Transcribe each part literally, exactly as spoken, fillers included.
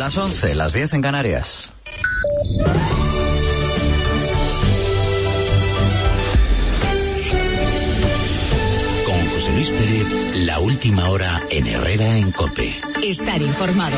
Las once, las diez en Canarias. Con José Luis Pérez, la última hora en Herrera en COPE. Estar informado.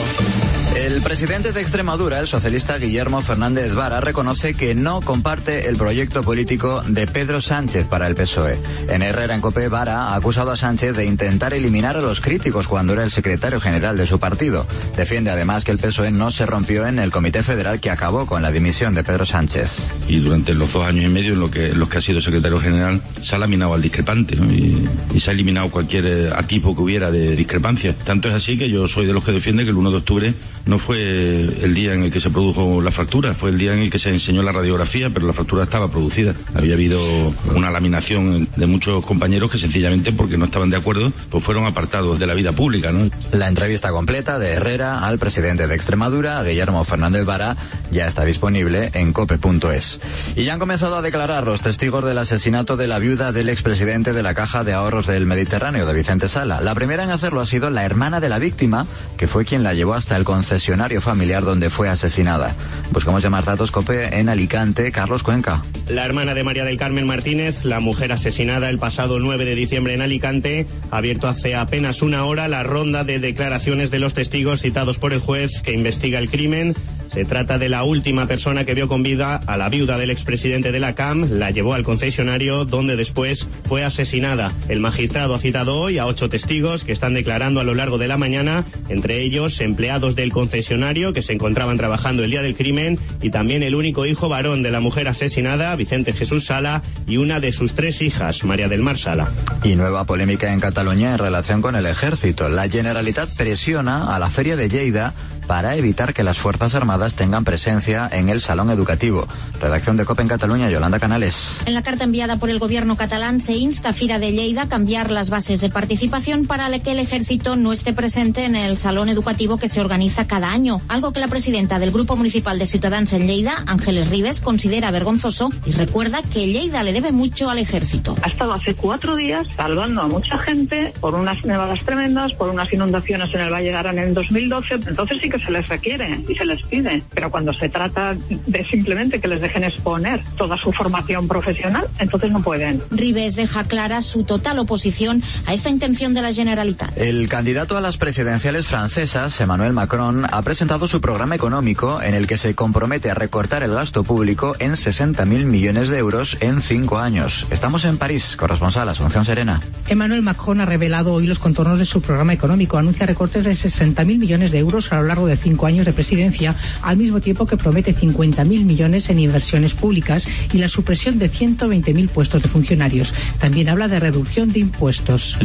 El presidente de Extremadura, el socialista Guillermo Fernández Vara, reconoce que no comparte el proyecto político de Pedro Sánchez para el P S O E. En Herrera en COPE, Vara ha acusado a Sánchez de intentar eliminar a los críticos cuando era el secretario general de su partido. Defiende además que el P S O E no se rompió en el Comité Federal que acabó con la dimisión de Pedro Sánchez. Y durante los dos años y medio en lo que, en los que ha sido secretario general se ha laminado al discrepante, ¿no? y, y se ha eliminado cualquier atisbo que hubiera de discrepancia. Tanto es así que yo soy de los que defiende que el uno de octubre no fue el día en el que se produjo la fractura, fue el día en el que se enseñó la radiografía, pero la fractura estaba producida. Había habido una laminación de muchos compañeros que sencillamente porque no estaban de acuerdo, pues fueron apartados de la vida pública, ¿no? La entrevista completa de Herrera al presidente de Extremadura, Guillermo Fernández Vara, ya está disponible en cope punto es. Y ya han comenzado a declarar los testigos del asesinato de la viuda del expresidente de la Caja de Ahorros del Mediterráneo, de Vicente Sala. La primera en hacerlo ha sido la hermana de la víctima, que fue quien la llevó hasta el concesionario familiar donde fue asesinada. Buscamos ya más datos, COPE, en Alicante. Carlos Cuenca. La hermana de María del Carmen Martínez, la mujer asesinada el pasado nueve de diciembre en Alicante, ha abierto hace apenas una hora la ronda de declaraciones de los testigos citados por el juez que investiga el crimen. Se trata de la última persona que vio con vida a la viuda del expresidente de la C A M, la llevó al concesionario donde después fue asesinada. El magistrado ha citado hoy a ocho testigos que están declarando a lo largo de la mañana, entre ellos empleados del concesionario que se encontraban trabajando el día del crimen y también el único hijo varón de la mujer asesinada, Vicente Jesús Sala, y una de sus tres hijas, María del Mar Sala. Y nueva polémica en Cataluña en relación con el ejército. La Generalitat presiona a la Feria de Lleida para evitar que las Fuerzas Armadas tengan presencia en el salón educativo. Redacción de COPE en Cataluña, Yolanda Canales. En la carta enviada por el gobierno catalán se insta a Fira de Lleida a cambiar las bases de participación para que el ejército no esté presente en el salón educativo que se organiza cada año, algo que la presidenta del Grupo Municipal de Ciutadans en Lleida, Ángeles Ribes, considera vergonzoso y recuerda que Lleida le debe mucho al ejército. Ha estado hace cuatro días salvando a mucha gente por unas nevadas tremendas, por unas inundaciones en el Valle de Arán en dos mil doce, entonces sí que se les requiere y se les pide, pero cuando se trata de simplemente que les dejen exponer toda su formación profesional, entonces no pueden. Ribes deja clara su total oposición a esta intención de la Generalitat. El candidato a las presidenciales francesas, Emmanuel Macron, ha presentado su programa económico en el que se compromete a recortar el gasto público en sesenta mil millones de euros en cinco años. Estamos en París, corresponsal Asunción Serena. Emmanuel Macron ha revelado hoy los contornos de su programa económico. Anuncia recortes de sesenta mil millones de euros a lo largo de cinco años de presidencia, al mismo tiempo que promete cincuenta mil millones en inversiones públicas y la supresión de ciento veinte mil puestos de funcionarios. También habla de reducción de impuestos.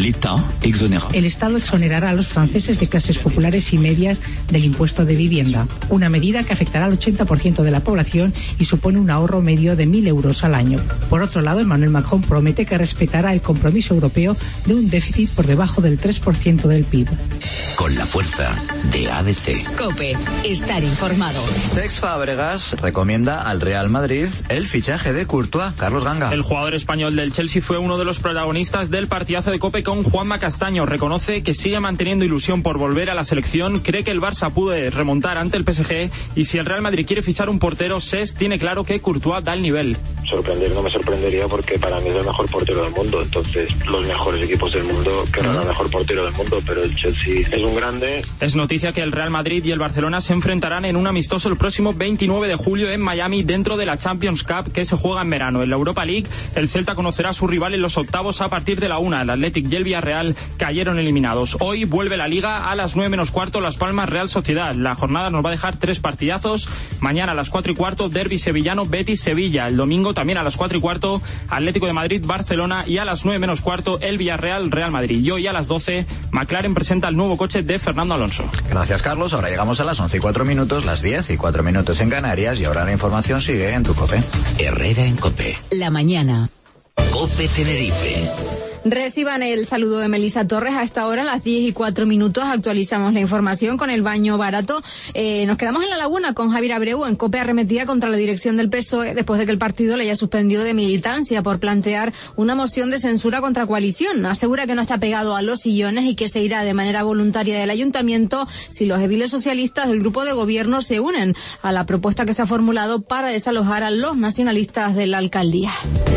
El Estado exonerará a los franceses de clases populares y medias del impuesto de vivienda, una medida que afectará al ochenta por ciento de la población y supone un ahorro medio de mil euros al año. Por otro lado, Emmanuel Macron promete que respetará el compromiso europeo de un déficit por debajo del tres por ciento del P I B. Con la fuerza de A B C. COPE, estar informado. Cesc Fábregas recomienda al Real Madrid el fichaje de Courtois. Carlos Ganga. El jugador español del Chelsea fue uno de los protagonistas del partidazo de COPE con Juanma Castaño. Reconoce que sigue manteniendo ilusión por volver a la selección, cree que el Barça puede remontar ante el P S G y si el Real Madrid quiere fichar un portero, Cesc tiene claro que Courtois da el nivel. Sorprender no me sorprendería porque para mí es el mejor portero del mundo, entonces los mejores equipos del mundo querrán al mejor portero del mundo, pero el Chelsea es un grande. Es noticia que el Real Madrid y el Barcelona se enfrentarán en un amistoso el próximo veintinueve de julio en Miami dentro de la Champions Cup que se juega en verano. En la Europa League, el Celta conocerá a su rival en los octavos a partir de la una. El Athletic y el Villarreal cayeron eliminados. Hoy vuelve la Liga a las nueve menos cuarto, Las Palmas Real Sociedad. La jornada nos va a dejar tres partidazos. Mañana a las cuatro y cuarto, Derbi sevillano, Betis Sevilla. El domingo también a las cuatro y cuarto, Atlético de Madrid Barcelona y a las nueve menos cuarto, el Villarreal Real Madrid. Y hoy a las doce, McLaren presenta el nuevo coche de Fernando Alonso. Gracias, Carlos. Ahora llegamos a las once y cuatro minutos, las diez y cuatro minutos en Canarias y ahora la información sigue en tu COPE. Herrera en COPE. La mañana. COPE Tenerife. Reciban el saludo de Melissa Torres. A esta hora, a las diez y cuatro minutos, actualizamos la información con el baño barato. Eh, nos quedamos en La Laguna con Javier Abreu en COPE arremetida contra la dirección del P S O E después de que el partido le haya suspendido de militancia por plantear una moción de censura contra coalición. Asegura que no está pegado a los sillones y que se irá de manera voluntaria del ayuntamiento si los ediles socialistas del grupo de gobierno se unen a la propuesta que se ha formulado para desalojar a los nacionalistas de la alcaldía.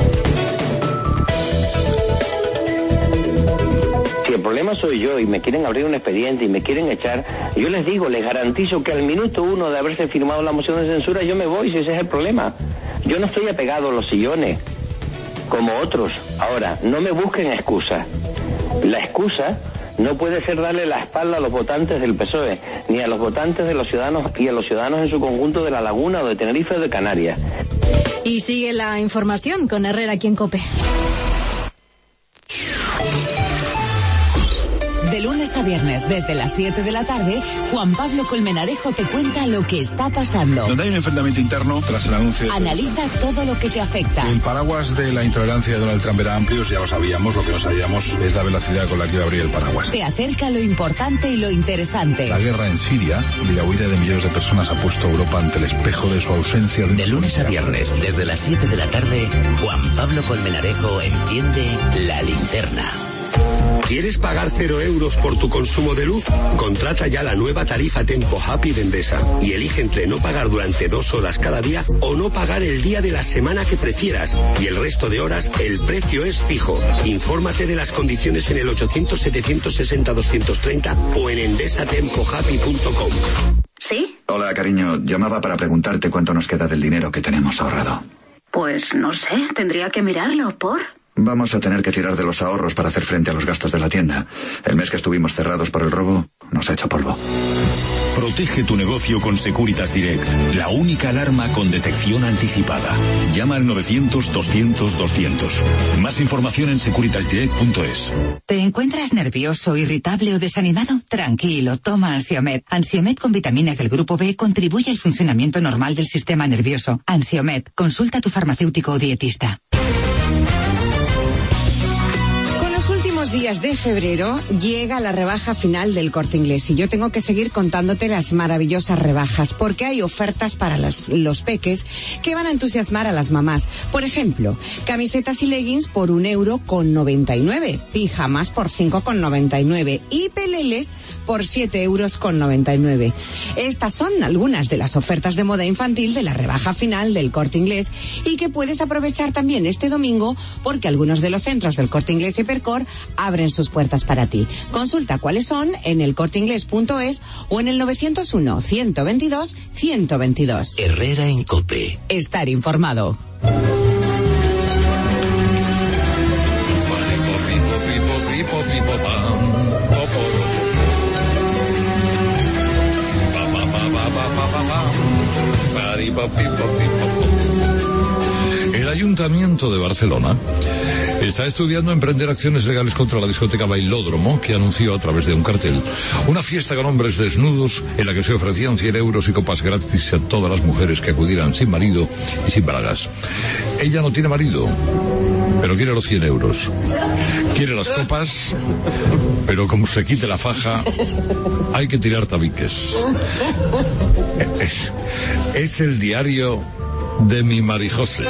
Si el problema soy yo y me quieren abrir un expediente y me quieren echar, yo les digo, les garantizo que al minuto uno de haberse firmado la moción de censura yo me voy, si ese es el problema. Yo no estoy apegado a los sillones, como otros. Ahora, no me busquen excusas. La excusa no puede ser darle la espalda a los votantes del P S O E, ni a los votantes de los ciudadanos y a los ciudadanos en su conjunto de La Laguna o de Tenerife o de Canarias. Y sigue la información con Herrera aquí en COPE. De lunes a viernes, desde las siete de la tarde, Juan Pablo Colmenarejo te cuenta lo que está pasando. Donde hay un enfrentamiento interno tras el anuncio de... Analiza todo lo que te afecta. El paraguas de la intolerancia de Donald Trump era amplio, ya lo sabíamos, lo que no sabíamos es la velocidad con la que iba a abrir el paraguas. Te acerca lo importante y lo interesante. La guerra en Siria y la huida de millones de personas ha puesto a Europa ante el espejo de su ausencia. De lunes a viernes, desde las siete de la tarde, Juan Pablo Colmenarejo enciende la linterna. ¿Quieres pagar cero euros por tu consumo de luz? Contrata ya la nueva tarifa Tempo Happy de Endesa y elige entre no pagar durante dos horas cada día o no pagar el día de la semana que prefieras, y el resto de horas el precio es fijo. Infórmate de las condiciones en el ochocientos, setecientos sesenta, doscientos treinta o en endesa tempo happy punto com. ¿Sí? Hola, cariño. Llamaba para preguntarte cuánto nos queda del dinero que tenemos ahorrado. Pues no sé, tendría que mirarlo, ¿por? Vamos a tener que tirar de los ahorros para hacer frente a los gastos de la tienda. El mes que estuvimos cerrados por el robo nos ha hecho polvo. Protege tu negocio con Securitas Direct, la única alarma con detección anticipada. Llama al novecientos, doscientos, doscientos. Más información en securitas direct punto es. ¿Te encuentras nervioso, irritable o desanimado? Tranquilo, toma Ansiomed. Ansiomed con vitaminas del grupo B contribuye al funcionamiento normal del sistema nervioso. Ansiomed, consulta a tu farmacéutico o dietista. Últimos días de febrero llega la rebaja final del Corte Inglés y yo tengo que seguir contándote las maravillosas rebajas porque hay ofertas para los, los peques que van a entusiasmar a las mamás. Por ejemplo, camisetas y leggings por un euro con noventa y nueve, pijamas por cinco con noventa y nueve y peleles por siete euros con noventa y nueve. Estas son algunas de las ofertas de moda infantil de la rebaja final del Corte Inglés y que puedes aprovechar también este domingo porque algunos de los centros del Corte Inglés y Percor abren sus puertas para ti. Consulta cuáles son en el corte inglés punto es o en el novecientos uno, ciento veintidós, ciento veintidós. Herrera en COPE. Estar informado. El Ayuntamiento de Barcelona está estudiando emprender acciones legales contra la discoteca Bailódromo, que anunció a través de un cartel una fiesta con hombres desnudos en la que se ofrecían cien euros y copas gratis a todas las mujeres que acudieran sin marido y sin bragas. Ella no tiene marido, pero quiere los cien euros. Quiere las copas, pero como se quite la faja, hay que tirar tabiques. Es, es el diario de mi Marijose.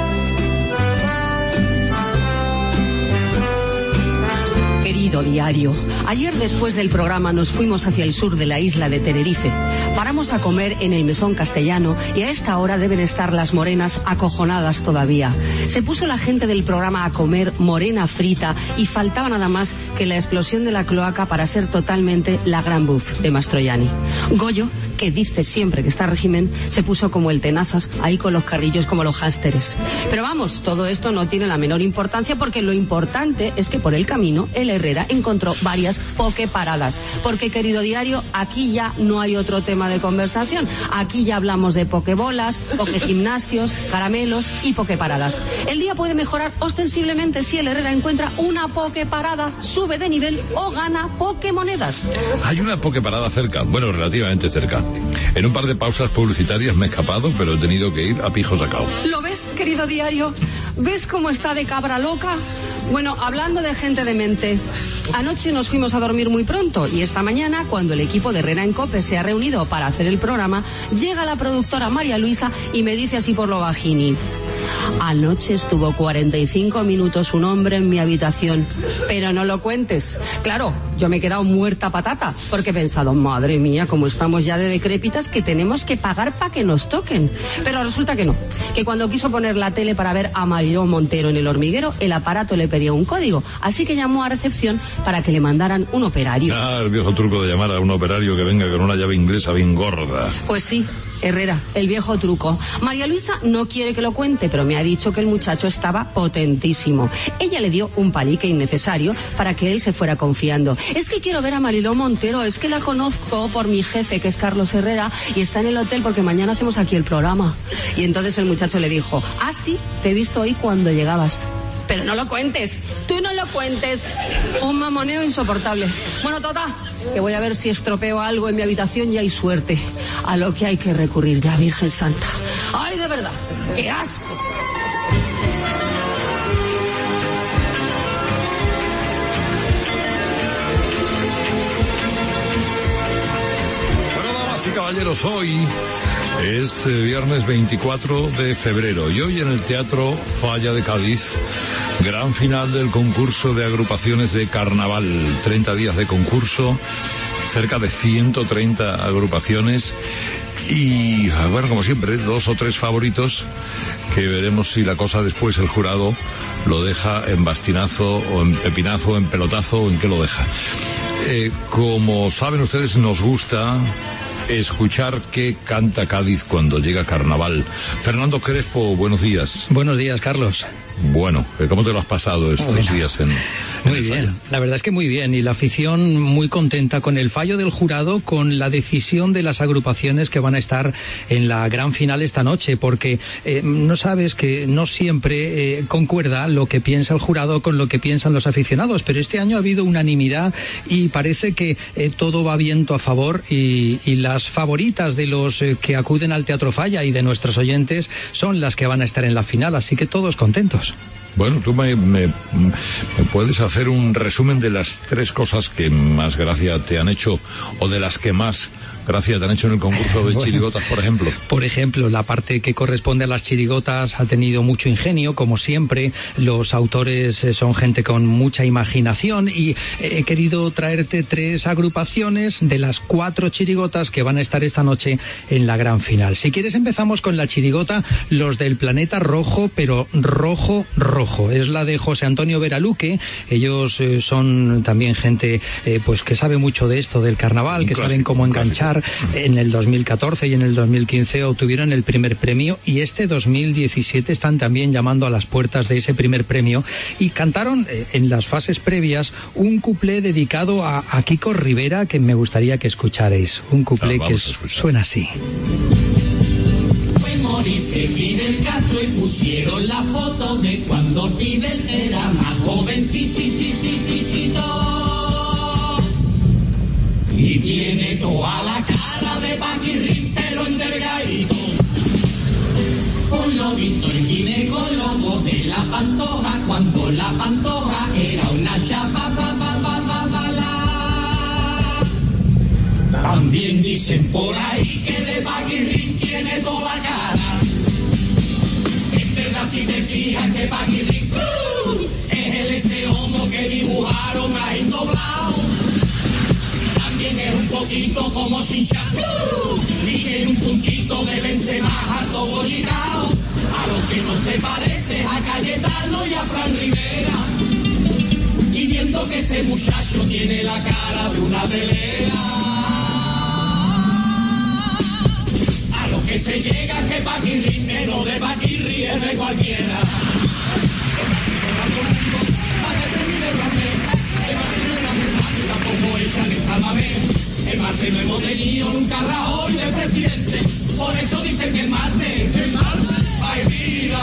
Querido diario, ayer después del programa nos fuimos hacia el sur de la isla de Tenerife. Paramos a comer en el Mesón Castellano y a esta hora deben estar las morenas acojonadas todavía. Se puso la gente del programa a comer morena frita y faltaba nada más que la explosión de la cloaca para ser totalmente la gran buff de Mastroianni. Goyo, que dice siempre que está régimen, se puso como el tenazas, ahí con los carrillos como los hásteres. Pero vamos, todo esto no tiene la menor importancia porque lo importante es que por el camino el Herrera encontró varias pokeparadas. Porque, querido diario, aquí ya no hay otro tema de conversación. Aquí ya hablamos de pokebolas, pokegimnasios, caramelos y pokeparadas. El día puede mejorar ostensiblemente si el Herrera encuentra una pokeparada, sube de nivel o gana pokemonedas. Hay una pokeparada cerca, bueno, relativamente cerca. En un par de pausas publicitarias me he escapado, pero he tenido que ir a pijo sacao. ¿Lo ves, querido diario? ¿Ves cómo está de cabra loca? Bueno, hablando de gente demente, anoche nos fuimos a dormir muy pronto y esta mañana, cuando el equipo de Herrera en COPE se ha reunido para hacer el programa, llega la productora María Luisa y me dice así por lo bajini: anoche estuvo cuarenta y cinco minutos un hombre en mi habitación, pero no lo cuentes. Claro, yo me he quedado muerta patata, porque he pensado, madre mía, como estamos ya de decrépitas, que tenemos que pagar para que nos toquen. Pero resulta que no, que cuando quiso poner la tele para ver a Mariló Montero en El Hormiguero, el aparato le pedía un código, así que llamó a recepción para que le mandaran un operario. Ah, el viejo truco de llamar a un operario que venga con una llave inglesa bien gorda. Pues sí, Herrera, el viejo truco. María Luisa no quiere que lo cuente, pero me ha dicho que el muchacho estaba potentísimo. Ella le dio un palique innecesario para que él se fuera confiando. Es que quiero ver a Mariló Montero, es que la conozco por mi jefe, que es Carlos Herrera, y está en el hotel porque mañana hacemos aquí el programa. Y entonces el muchacho le dijo, ah, sí, te he visto hoy cuando llegabas. Pero no lo cuentes, tú no lo cuentes. Un mamoneo insoportable. Bueno, Tota, que voy a ver si estropeo algo en mi habitación y hay suerte. A lo que hay que recurrir ya, Virgen Santa. ¡Ay, de verdad! ¡Qué asco! Bueno, damas y caballeros, hoy es eh, viernes veinticuatro de febrero y hoy en el Teatro Falla de Cádiz, gran final del concurso de agrupaciones de carnaval. treinta días de concurso, cerca de ciento treinta agrupaciones y, bueno, como siempre, dos o tres favoritos que veremos si la cosa después el jurado lo deja en bastinazo o en pepinazo o en pelotazo o en qué lo deja. Eh, como saben ustedes, nos gusta escuchar qué canta Cádiz cuando llega carnaval. Fernando Crespo, buenos días. Buenos días, Carlos. Bueno, ¿cómo te lo has pasado estos bueno, días en, en Muy bien, fallo? La verdad es que muy bien, y la afición muy contenta con el fallo del jurado, con la decisión de las agrupaciones que van a estar en la gran final esta noche, porque eh, no sabes que no siempre eh, concuerda lo que piensa el jurado con lo que piensan los aficionados, pero este año ha habido unanimidad y parece que eh, todo va viento a favor y, y las favoritas de los eh, que acuden al Teatro Falla y de nuestros oyentes son las que van a estar en la final, así que todos contentos. Bueno, tú me, me, me puedes hacer un resumen de las tres cosas que más gracia te han hecho o de las que más gracia te han hecho en el concurso de bueno, chirigotas, por ejemplo. Por ejemplo, la parte que corresponde a las chirigotas ha tenido mucho ingenio, como siempre. Los autores eh, son gente con mucha imaginación y he querido traerte tres agrupaciones de las cuatro chirigotas que van a estar esta noche en la gran final. Si quieres, empezamos con la chirigota Los del Planeta Rojo, pero rojo, rojo. Es la de José Antonio Veraluque. Ellos eh, son también gente eh, pues que sabe mucho de esto del carnaval, que saben cómo enganchar. En el dos mil catorce y en el dos mil quince obtuvieron el primer premio y este dos mil diecisiete están también llamando a las puertas de ese primer premio y cantaron eh, en las fases previas un cuplé dedicado a, a Kiko Rivera que me gustaría que escucharais. Un cuplé claro, que suena así. Fue morirse Fidel Castro y pusieron la foto de cuando Fidel era más joven, sí, sí, sí, sí, sí, sí, todo. Y tiene toda la cara de paquirrín, pero envergadito. Por lo visto el ginecólogo de la Pantoja, cuando la Pantoja era una chapa, pa, pa, pa, pa, pa, la. También dicen por ahí que de paquirrín tiene toda la cara. Es verdad si te fijas que paquirrín uh, es el ese homo que dibujaron ahí doblado. Es un poquito como Chinchán y tiene un puntito de Benzema harto bollicao, a lo que no se parece a Cayetano y a Fran Rivera, y viendo que ese muchacho tiene la cara de una telera, a lo que se llega que Paquirri, que no de Paquirri es de cualquiera. Tampoco echan el Salvamés. El martes no hemos tenido nunca Rajoy de presidente. Por eso dicen que el martes, el martes, hay vida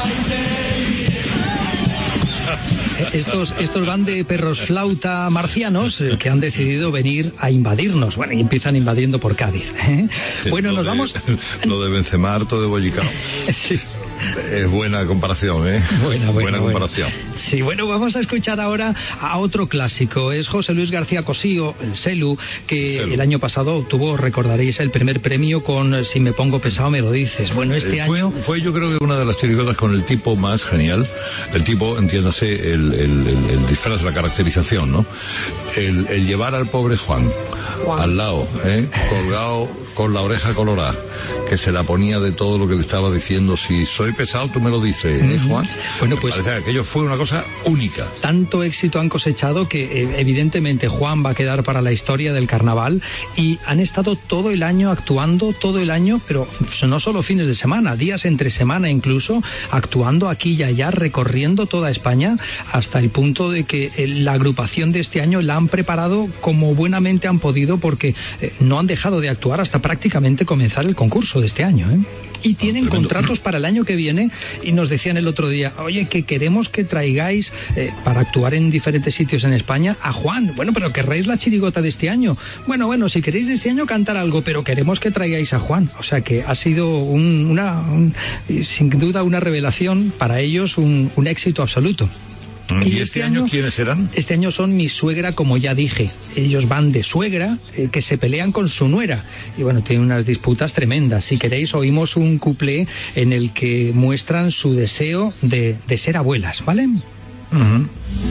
y Estos, estos van de perros flauta marcianos eh, que han decidido venir a invadirnos. Bueno, y empiezan invadiendo por Cádiz. ¿eh? Bueno, lo nos de, vamos... Lo de Benzema harto de bollicao. Sí. Es buena comparación, ¿eh? Buena, buena, buena comparación. Buena. Sí, bueno, vamos a escuchar ahora a otro clásico. Es José Luis García Cosío, el Celu, que Celu. el año pasado obtuvo, recordaréis, el primer premio con Si me pongo pesado me lo dices. Bueno, este eh, fue, año... Fue yo creo que una de las chirigotas con el tipo más genial. El tipo, entiéndase, el, el, el, el disfraz, la caracterización, ¿no? El, el llevar al pobre Juan, Juan. al lado, ¿eh? colgado con la oreja colorada, que se la ponía de todo lo que le estaba diciendo. Si soy pesado, tú me lo dices, ¿eh, Juan? Bueno, pues... Parece que aquello fue una cosa única. Tanto éxito han cosechado que eh, evidentemente Juan va a quedar para la historia del carnaval, y han estado todo el año actuando, todo el año, pero no solo fines de semana, días entre semana incluso, actuando aquí y allá, recorriendo toda España, hasta el punto de que eh, la agrupación de este año la han preparado como buenamente han podido, porque eh, no han dejado de actuar hasta prácticamente comenzar el concurso de este año, ¿eh? Y tienen oh, contratos para el año que viene, y nos decían el otro día, oye, que queremos que traigáis eh, para actuar en diferentes sitios en España a Juan. Bueno, pero querréis la chirigota de este año. Bueno, bueno, si queréis de este año cantar algo, pero queremos que traigáis a Juan. O sea que ha sido un, una, un, sin duda una revelación para ellos, un, un éxito absoluto. ¿Y, ¿Y este, este año, año quiénes serán? Este año son Mi Suegra, como ya dije. Ellos van de suegra, eh, que se pelean con su nuera. Y bueno, tienen unas disputas tremendas. Si queréis, oímos un cuplé en el que muestran su deseo de, de ser abuelas, ¿vale? Uh-huh.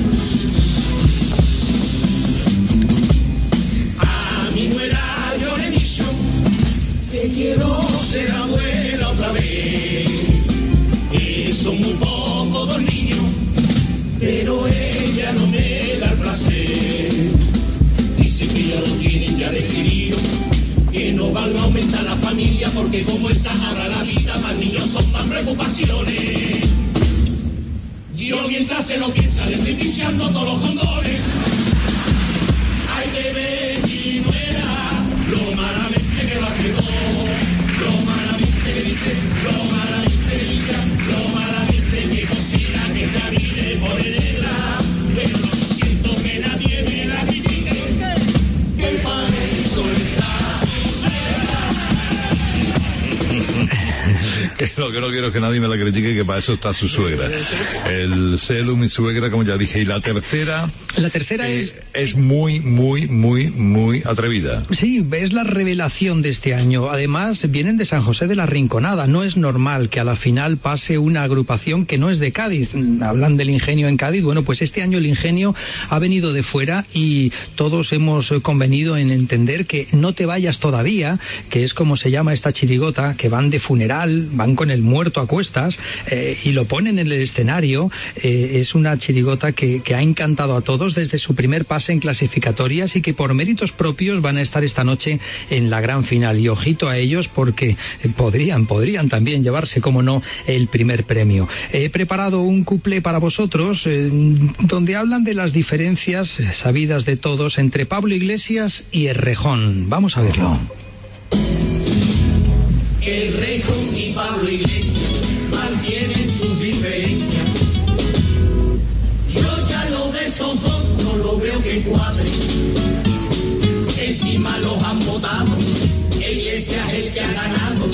A mi nuera yo le he dicho que quiero ser abuela otra vez. Y son muy pocos dos niños, pero ella no me da el placer. Dice que ya lo tienen ya decidido, que no van a aumentar la familia, porque como está ahora la vida, más niños son más preocupaciones. Yo mientras se lo piensa, le estoy pinchando todos los condones. Hay que ver si no era lo malamente que lo hace todo, lo malamente que dice, lo malamente que dice, lo malamente que cocina, que está bien por negra. Pero no siento que nadie me la critique, que para eso está. Que lo que no quiero es que nadie me la critique, que para eso está su suegra. El Celu, Mi Suegra, como ya dije. Y la tercera... La tercera eh, es... Es muy, muy, muy, muy atrevida. Sí, es la revelación de este año. Además, vienen de San José de la Rinconada. No es normal que a la final pase una agrupación que no es de Cádiz. Hablan del Ingenio en Cádiz. Bueno, pues este año el Ingenio ha venido de fuera, y todos hemos convenido en entender que No te vayas todavía, que es como se llama esta chirigota, que van de funeral, van con el muerto a cuestas, eh, y lo ponen en el escenario. Eh, es una chirigota que, que ha encantado a todos desde su primer pase en clasificatorias, y que por méritos propios van a estar esta noche en la gran final. Y ojito a ellos, porque eh, podrían, podrían también llevarse, como no, el primer premio. He preparado un cuplé para vosotros, eh, donde hablan de las diferencias sabidas de todos entre Pablo Iglesias y Errejón. Vamos a verlo. El Rejón y Pablo Iglesias mantienen sus diferencias. Yo ya lo de esos dos no lo veo que cuadre. Encima los han votado, Iglesias es el que ha ganado.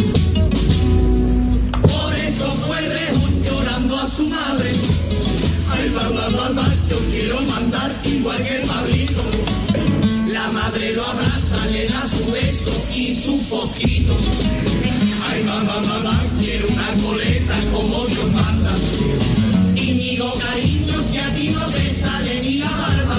Por eso fue Rejón llorando a su madre. Ay, bla, bla, bla, bla, yo quiero mandar igual que Pablito. La madre lo abraza, le da su beso y su poquito. Ay, mamá, mamá, quiero una coleta como Dios manda. Íñigo, cariño, si a ti no te sale ni la barba.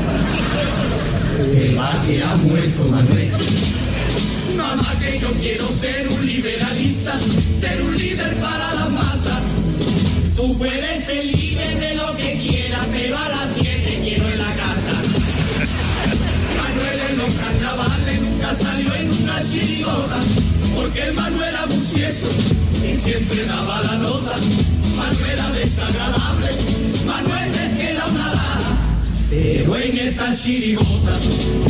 Que va que ha muerto Manuel. Mamá, que yo quiero ser un liberalista, ser un líder para la masa. Tú puedes ser líder de lo que quieras, pero a las siete quiero en la casa. Manuel en los carnavales nunca salió en una chirigota, porque el Manuel era musieso y siempre daba la nota. Manuel era desagradable, Manuel es que era una lada, pero en esta chirigota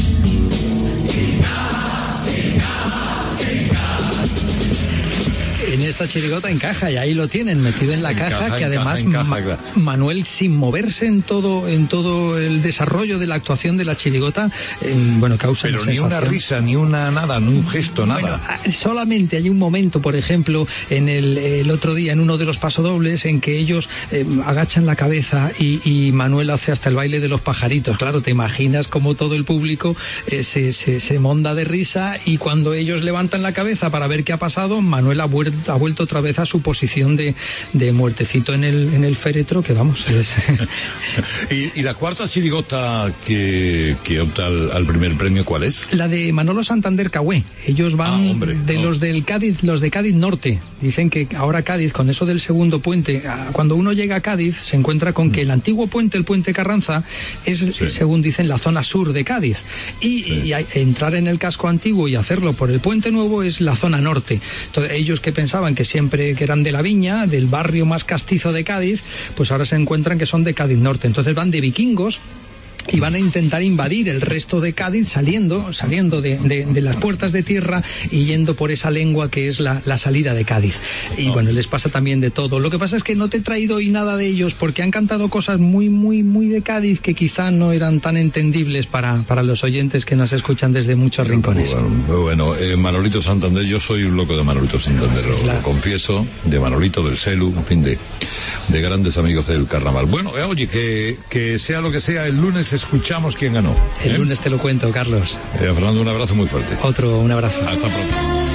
que encaja, que encaja, que encaja. en esta chirigota encaja y ahí lo tienen metido en la Encaja, caja, que encaja, además encaja, Ma- claro. Manuel, sin moverse en todo en todo el desarrollo de la actuación de la chirigota, eh, bueno, causa Pero una ni una sensación. risa, ni una nada, ni un gesto, nada. Bueno, ah, solamente hay un momento, por ejemplo, en el, el otro día, en uno de los pasodobles, en que ellos eh, agachan la cabeza y, y Manuel hace hasta el baile de los pajaritos. Claro, te imaginas como todo el público eh, se, se, se monda de risa, y cuando ellos levantan la cabeza para ver qué ha pasado, Manuel ha vuelto, ha vuelto otra vez a su posición de, de muertecito en el, en el féretro, que vamos, es... ¿Y, y la cuarta chirigota que, que opta al, al primer premio, cuál es? La de Manolo Santander Cagüé. Ellos van Ah, hombre, de no. los del Cádiz, los de Cádiz Norte. Dicen que ahora Cádiz, con eso del segundo puente, ah, cuando uno llega a Cádiz, se encuentra con que el antiguo puente, el puente Carranza, es, según dicen, la zona sur de Cádiz. Y, y hay- entrar en el casco antiguo y hacerlo por el puente nuevo es la zona norte. Entonces, ellos que pensaban que siempre que eran de la Viña, del barrio más castizo de Cádiz, pues ahora se encuentran que son de Cádiz Norte. Entonces van de vikingos y van a intentar invadir el resto de Cádiz saliendo saliendo de, de, de las puertas de tierra y yendo por esa lengua que es la, la salida de Cádiz. Y bueno, les pasa también de todo. Lo que pasa es que no te he traído hoy nada de ellos porque han cantado cosas muy, muy, muy de Cádiz que quizá no eran tan entendibles para, para los oyentes que nos escuchan desde muchos rincones. Bueno, muy bueno. Eh, Manolito Santander, yo soy un loco de Manolito Santander, lo, lo confieso, de Manolito, del Celu, en fin, de, de grandes amigos del carnaval. Bueno, eh, oye, que, que sea lo que sea, el lunes escuchamos quién ganó. El ¿eh? lunes te lo cuento, Carlos. Eh, Fernando, un abrazo muy fuerte. Otro, un abrazo. Hasta pronto.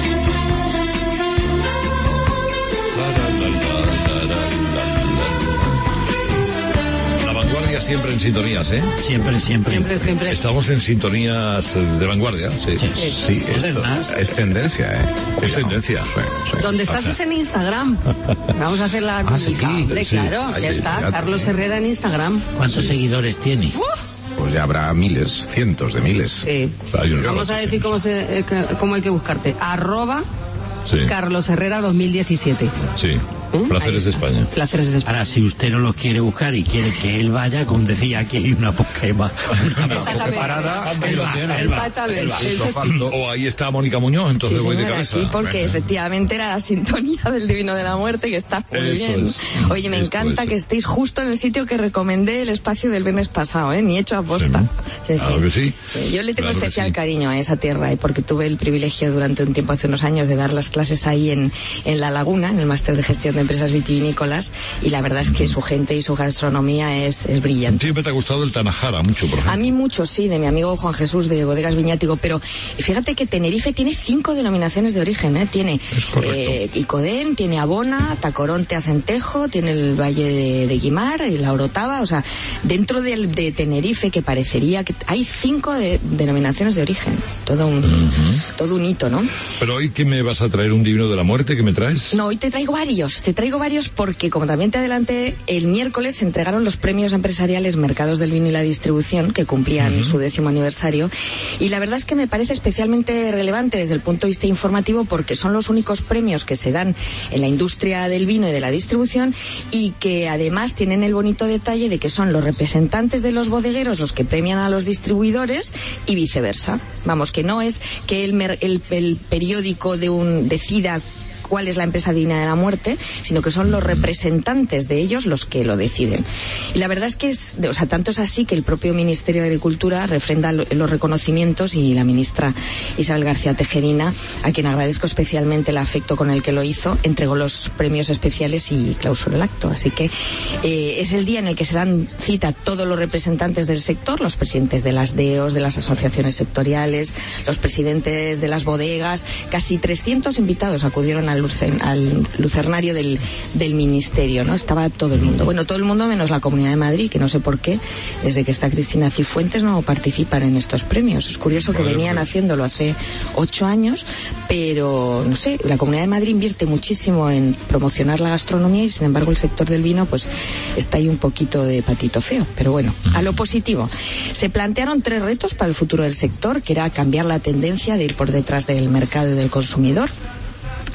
La vanguardia siempre en sintonías, ¿eh? Siempre, siempre. Siempre, siempre. Estamos en sintonías de vanguardia, sí. Sí, esto es tendencia, ¿eh? Es tendencia. Donde estás Ajá. es en Instagram. Vamos a hacer la pública. sí, Hombre, sí. claro, Ah, ya sí, está. ya- Carlos Herrera en Instagram. ¿Cuántos seguidores tiene? Pues ya habrá miles, cientos de miles. Sí. Hay un Vamos a decir cómo, se, eh, que- cómo hay que buscarte. Arroba Sí. Carlos Herrera dos mil diecisiete. Sí. Placeres de España. Placeres de España. Ahora, si usted no los quiere buscar y quiere que él vaya, como decía aquí, hay una Pokémon. Exactamente. Parada, él va, él va, Exactamente. él va. Eso sí. O ahí está Mónica Muñoz, entonces Sí, voy de señora, cabeza. sí, porque Venga. efectivamente era la sintonía del Divino de la Muerte, que está muy Esto bien. es. Oye, me Esto encanta es. que estéis justo en el sitio que recomendé el espacio del viernes pasado, ¿eh? Ni hecho aposta. Sí, sí. Claro que sí. Sí, yo le tengo Claro que especial sí. cariño a esa tierra, y porque tuve el privilegio durante un tiempo, hace unos años, de dar las clases ahí en, en La Laguna, en el máster de gestión de empresas vitivinícolas, y la verdad es que su gente y su gastronomía es, es brillante. Siempre te ha gustado el Tanajara mucho, por ejemplo. A mí mucho, sí, de mi amigo Juan Jesús de Bodegas Viñático, pero fíjate que Tenerife tiene cinco denominaciones de origen, ¿eh? Tiene eh, Icodén, tiene Abona, Tacoronte, Acentejo, tiene el Valle de, de Guimar, y la Orotava, o sea, dentro del, de Tenerife, que parecería que hay cinco de, denominaciones de origen, todo un, todo un hito, ¿no? Pero hoy, ¿qué me vas a traer? ¿Un divino de la muerte que me traes? No, hoy te traigo varios, te traigo varios porque, como también te adelanté, el miércoles se entregaron los premios empresariales Mercados del Vino y la Distribución, que cumplían su décimo aniversario, y la verdad es que me parece especialmente relevante desde el punto de vista informativo, porque son los únicos premios que se dan en la industria del vino y de la distribución, y que además tienen el bonito detalle de que son los representantes de los bodegueros los que premian a los distribuidores y viceversa. Vamos, que no es que el, mer- el, el periódico de un decida cuál es la empresa digna de la muerte, sino que son los representantes de ellos los que lo deciden. Y la verdad es que es, o sea, tanto es así que el propio Ministerio de Agricultura refrenda lo- los reconocimientos, y la ministra Isabel García Tejerina, a quien agradezco especialmente el afecto con el que lo hizo, entregó los premios especiales y clausuró el acto. Así que eh, es el día en el que se dan cita todos los representantes del sector, los presidentes de las D E Os, de las asociaciones sectoriales, los presidentes de las bodegas, casi trescientos invitados acudieron al, lucen- al lucernario del, del ministerio, ¿no? Estaba todo el mundo. Bueno, todo el mundo menos la Comunidad de Madrid, que no sé por qué, desde que está Cristina Cifuentes, no participan en estos premios. Es curioso que Vale, venían pues. haciéndolo hace ocho años, pero no sé, la Comunidad de Madrid invierte muchísimo en promocionar la gastronomía, y sin embargo el sector del vino pues está ahí un poquito de patito feo. Pero bueno, a lo positivo. Se plantearon tres retos para el futuro del sector, que era cambiar la tendencia de ir por detrás del mercado y del consumidor,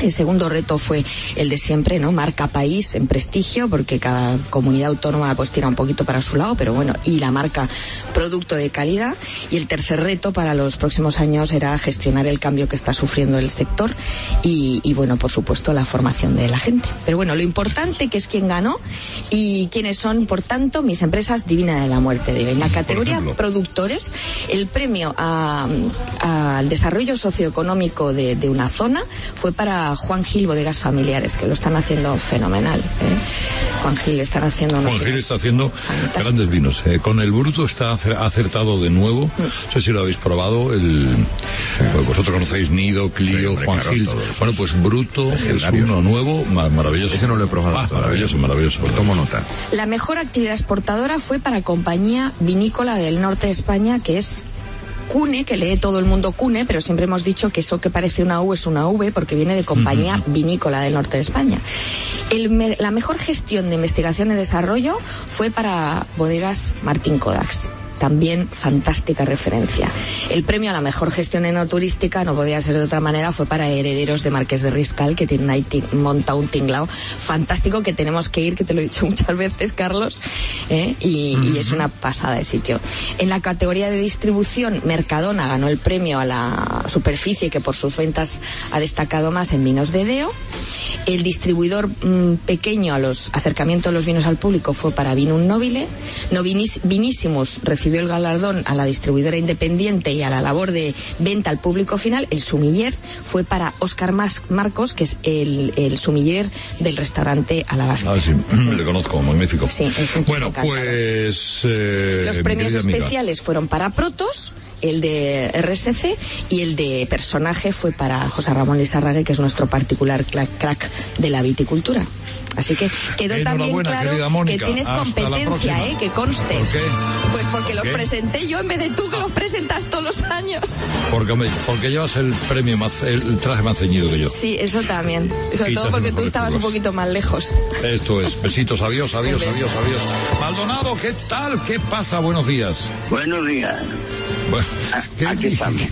El segundo reto fue el de siempre, ¿no? Marca país en prestigio, porque cada comunidad autónoma pues tira un poquito para su lado, pero bueno, y la marca producto de calidad. Y el tercer reto para los próximos años era gestionar el cambio que está sufriendo el sector y, y bueno, por supuesto, la formación de la gente. Pero bueno, lo importante que es quién ganó y quiénes son, por tanto, mis empresas Divina de la Muerte. En la categoría productores, el premio al desarrollo socioeconómico de, de una zona fue para Juan Gil Bodegas Familiares, que lo están haciendo fenomenal. ¿eh? Juan Gil están haciendo unos Juan Gil está haciendo grandes vinos. Eh. Con el Bruto está acertado de nuevo. Mm. No sé si lo habéis probado. El, pues vosotros conocéis Nido, Clio, sí, hombre, Juan claro, Gil. Todos. Bueno, pues Bruto es uno nuevo, maravilloso. Ese no lo he probado. Ah, maravilloso, maravilloso. Tomo nota. La mejor actividad exportadora fue para Compañía Vinícola del Norte de España, que es Cune, que lee todo el mundo Cune, pero siempre hemos dicho que eso que parece una U es una V porque viene de Compañía uh-huh. Vinícola del Norte de España. El me, la mejor gestión de investigación y desarrollo fue para Bodegas Martín Codax. También fantástica referencia. El premio a la mejor gestión enoturística, no podía ser de otra manera, fue para Herederos de Marqués de Riscal, que tiene ahí monta un tinglao fantástico que tenemos que ir, que te lo he dicho muchas veces, Carlos, ¿eh? y, uh-huh. y es una pasada de sitio. En la categoría de distribución, Mercadona ganó el premio a la superficie, que por sus ventas ha destacado más en vinos de Deo. El distribuidor mmm, pequeño a los acercamientos de los vinos al público fue para Vinum Nobile. No Vinis, Vinísimos recibió el galardón a la distribuidora independiente y a la labor de venta al público final. El sumiller fue para Óscar Mas- Marcos, que es el, el sumiller del restaurante Alabastera. Ah, sí, le conozco, magnífico. Sí, es un bueno, pues... Eh, los premios especiales amiga. fueron para Protos, el de R S C, y el de personaje fue para José Ramón Lizarrague, que es nuestro particular crack, crack de la viticultura. Así que quedó también claro que tienes hasta competencia, ¿eh? Que conste. ¿Por qué? Pues porque los ¿Qué? presenté yo en vez de tú, que los presentas todos los años. Porque, porque llevas el premio más, el traje más ceñido que yo. Sí, eso también. Sobre Quitas todo porque tú estabas un poquito más lejos. Esto es. Besitos, adiós, adiós, adiós, adiós. Maldonado, ¿qué tal? ¿Qué pasa? Buenos días. Buenos días. Bueno, ¿qué, Aquí estamos.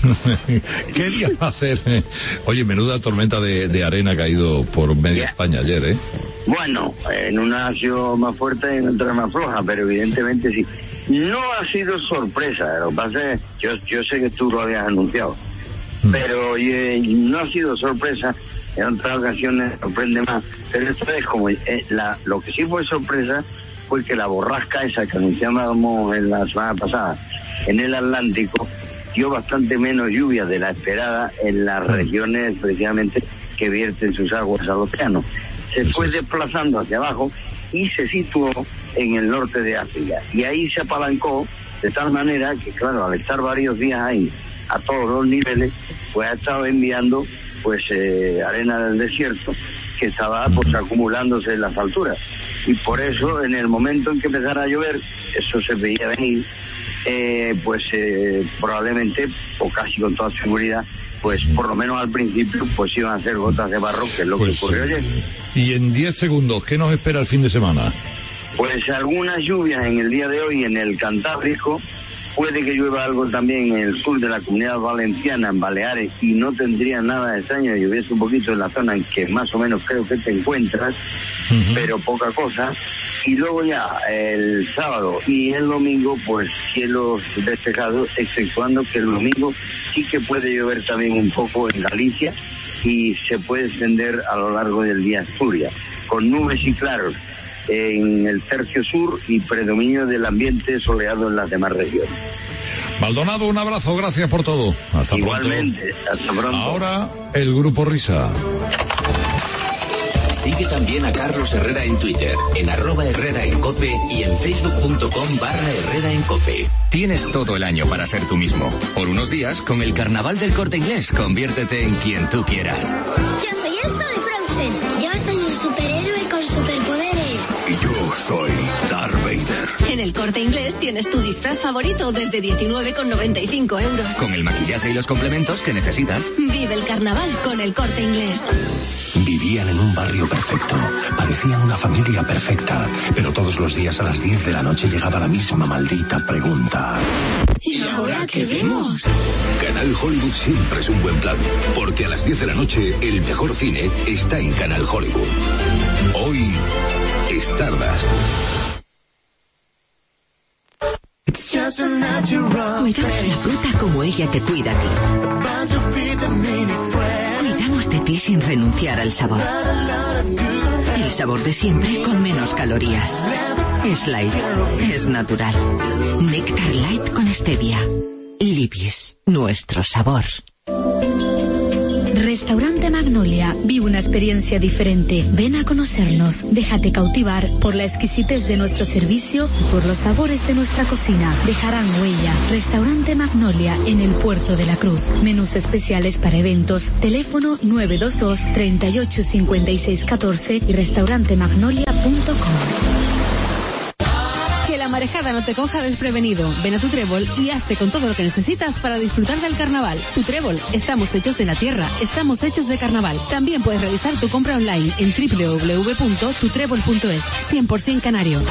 ¿Qué día va a hacer? Oye, menuda tormenta de, de arena ha caído por media yeah. España ayer, ¿eh? Bueno, en una ha sido más fuerte y en otra más floja, pero evidentemente sí. No ha sido sorpresa, lo que pasa es, yo, yo sé que tú lo habías anunciado, mm. pero oye, no ha sido sorpresa, en otras ocasiones sorprende más, pero esta vez como eh, la, lo que sí fue sorpresa fue que la borrasca esa que anunciábamos en la semana pasada en el Atlántico dio bastante menos lluvia de la esperada en las regiones precisamente que vierten sus aguas al océano. Se fue desplazando hacia abajo y se situó en el norte de África. Y ahí se apalancó de tal manera que, claro, al estar varios días ahí, a todos los niveles, pues ha estado enviando pues eh, arena del desierto que estaba pues acumulándose en las alturas. Y por eso, en el momento en que empezara a llover, eso se veía venir, eh, pues eh, probablemente, o casi con toda seguridad, pues por lo menos al principio pues iban a ser gotas de barro, que es lo pues, que ocurrió ayer. Y en diez segundos, ¿qué nos espera el fin de semana? Pues algunas lluvias en el día de hoy en el Cantábrico, puede que llueva algo también en el sur de la Comunidad Valenciana, en Baleares, y no tendría nada de extraño que lloviese un poquito en la zona en que más o menos creo que te encuentras, uh-huh. pero poca cosa. Y luego ya el sábado y el domingo, pues cielos despejados, exceptuando que el domingo sí que puede llover también un poco en Galicia y se puede extender a lo largo del día Asturias, con nubes y claros en el tercio sur y predominio del ambiente soleado en las demás regiones. Maldonado, un abrazo, gracias por todo. Hasta Igualmente, pronto. hasta pronto. Ahora, el Grupo Risa. Sigue también a Carlos Herrera en Twitter, en arroba Herrera en Cope y en facebook.com barra Herrera en Cope. Tienes todo el año para ser tú mismo. Por unos días, con el Carnaval del Corte Inglés, conviértete en quien tú quieras. Yo soy Elsa de Frozen. Yo soy un superhéroe con superpoderes. Y yo soy Darth Vader. En el Corte Inglés tienes tu disfraz favorito desde diecinueve con noventa y cinco euros. Con el maquillaje y los complementos que necesitas. Vive el carnaval con el Corte Inglés. Vivían en un barrio perfecto, parecían una familia perfecta, pero todos los días a las diez de la noche llegaba la misma maldita pregunta. ¿Y ahora qué vemos? Canal Hollywood siempre es un buen plan, porque a las diez de la noche el mejor cine está en Canal Hollywood. Hoy, Stardust. Cuidamos la fruta como ella te cuida a ti. Cuidamos de ti sin renunciar al sabor. El sabor de siempre con menos calorías. Es light, es natural. Néctar light con stevia. Libis, nuestro sabor. Restaurante Magnolia. Vive una experiencia diferente. Ven a conocernos. Déjate cautivar por la exquisitez de nuestro servicio y por los sabores de nuestra cocina. Dejarán huella. Restaurante Magnolia en el Puerto de la Cruz. Menús especiales para eventos. Teléfono nueve dos dos, treinta y ocho, cincuenta y seis, catorce y restaurante magnolia punto com. Que la marejada no te coja desprevenido. Ven a Tu Trébol y hazte con todo lo que necesitas para disfrutar del carnaval. Tu Trébol, estamos hechos de la tierra, estamos hechos de carnaval. También puedes realizar tu compra online en doble u doble u doble u punto tu trébol punto es. cien por ciento canario.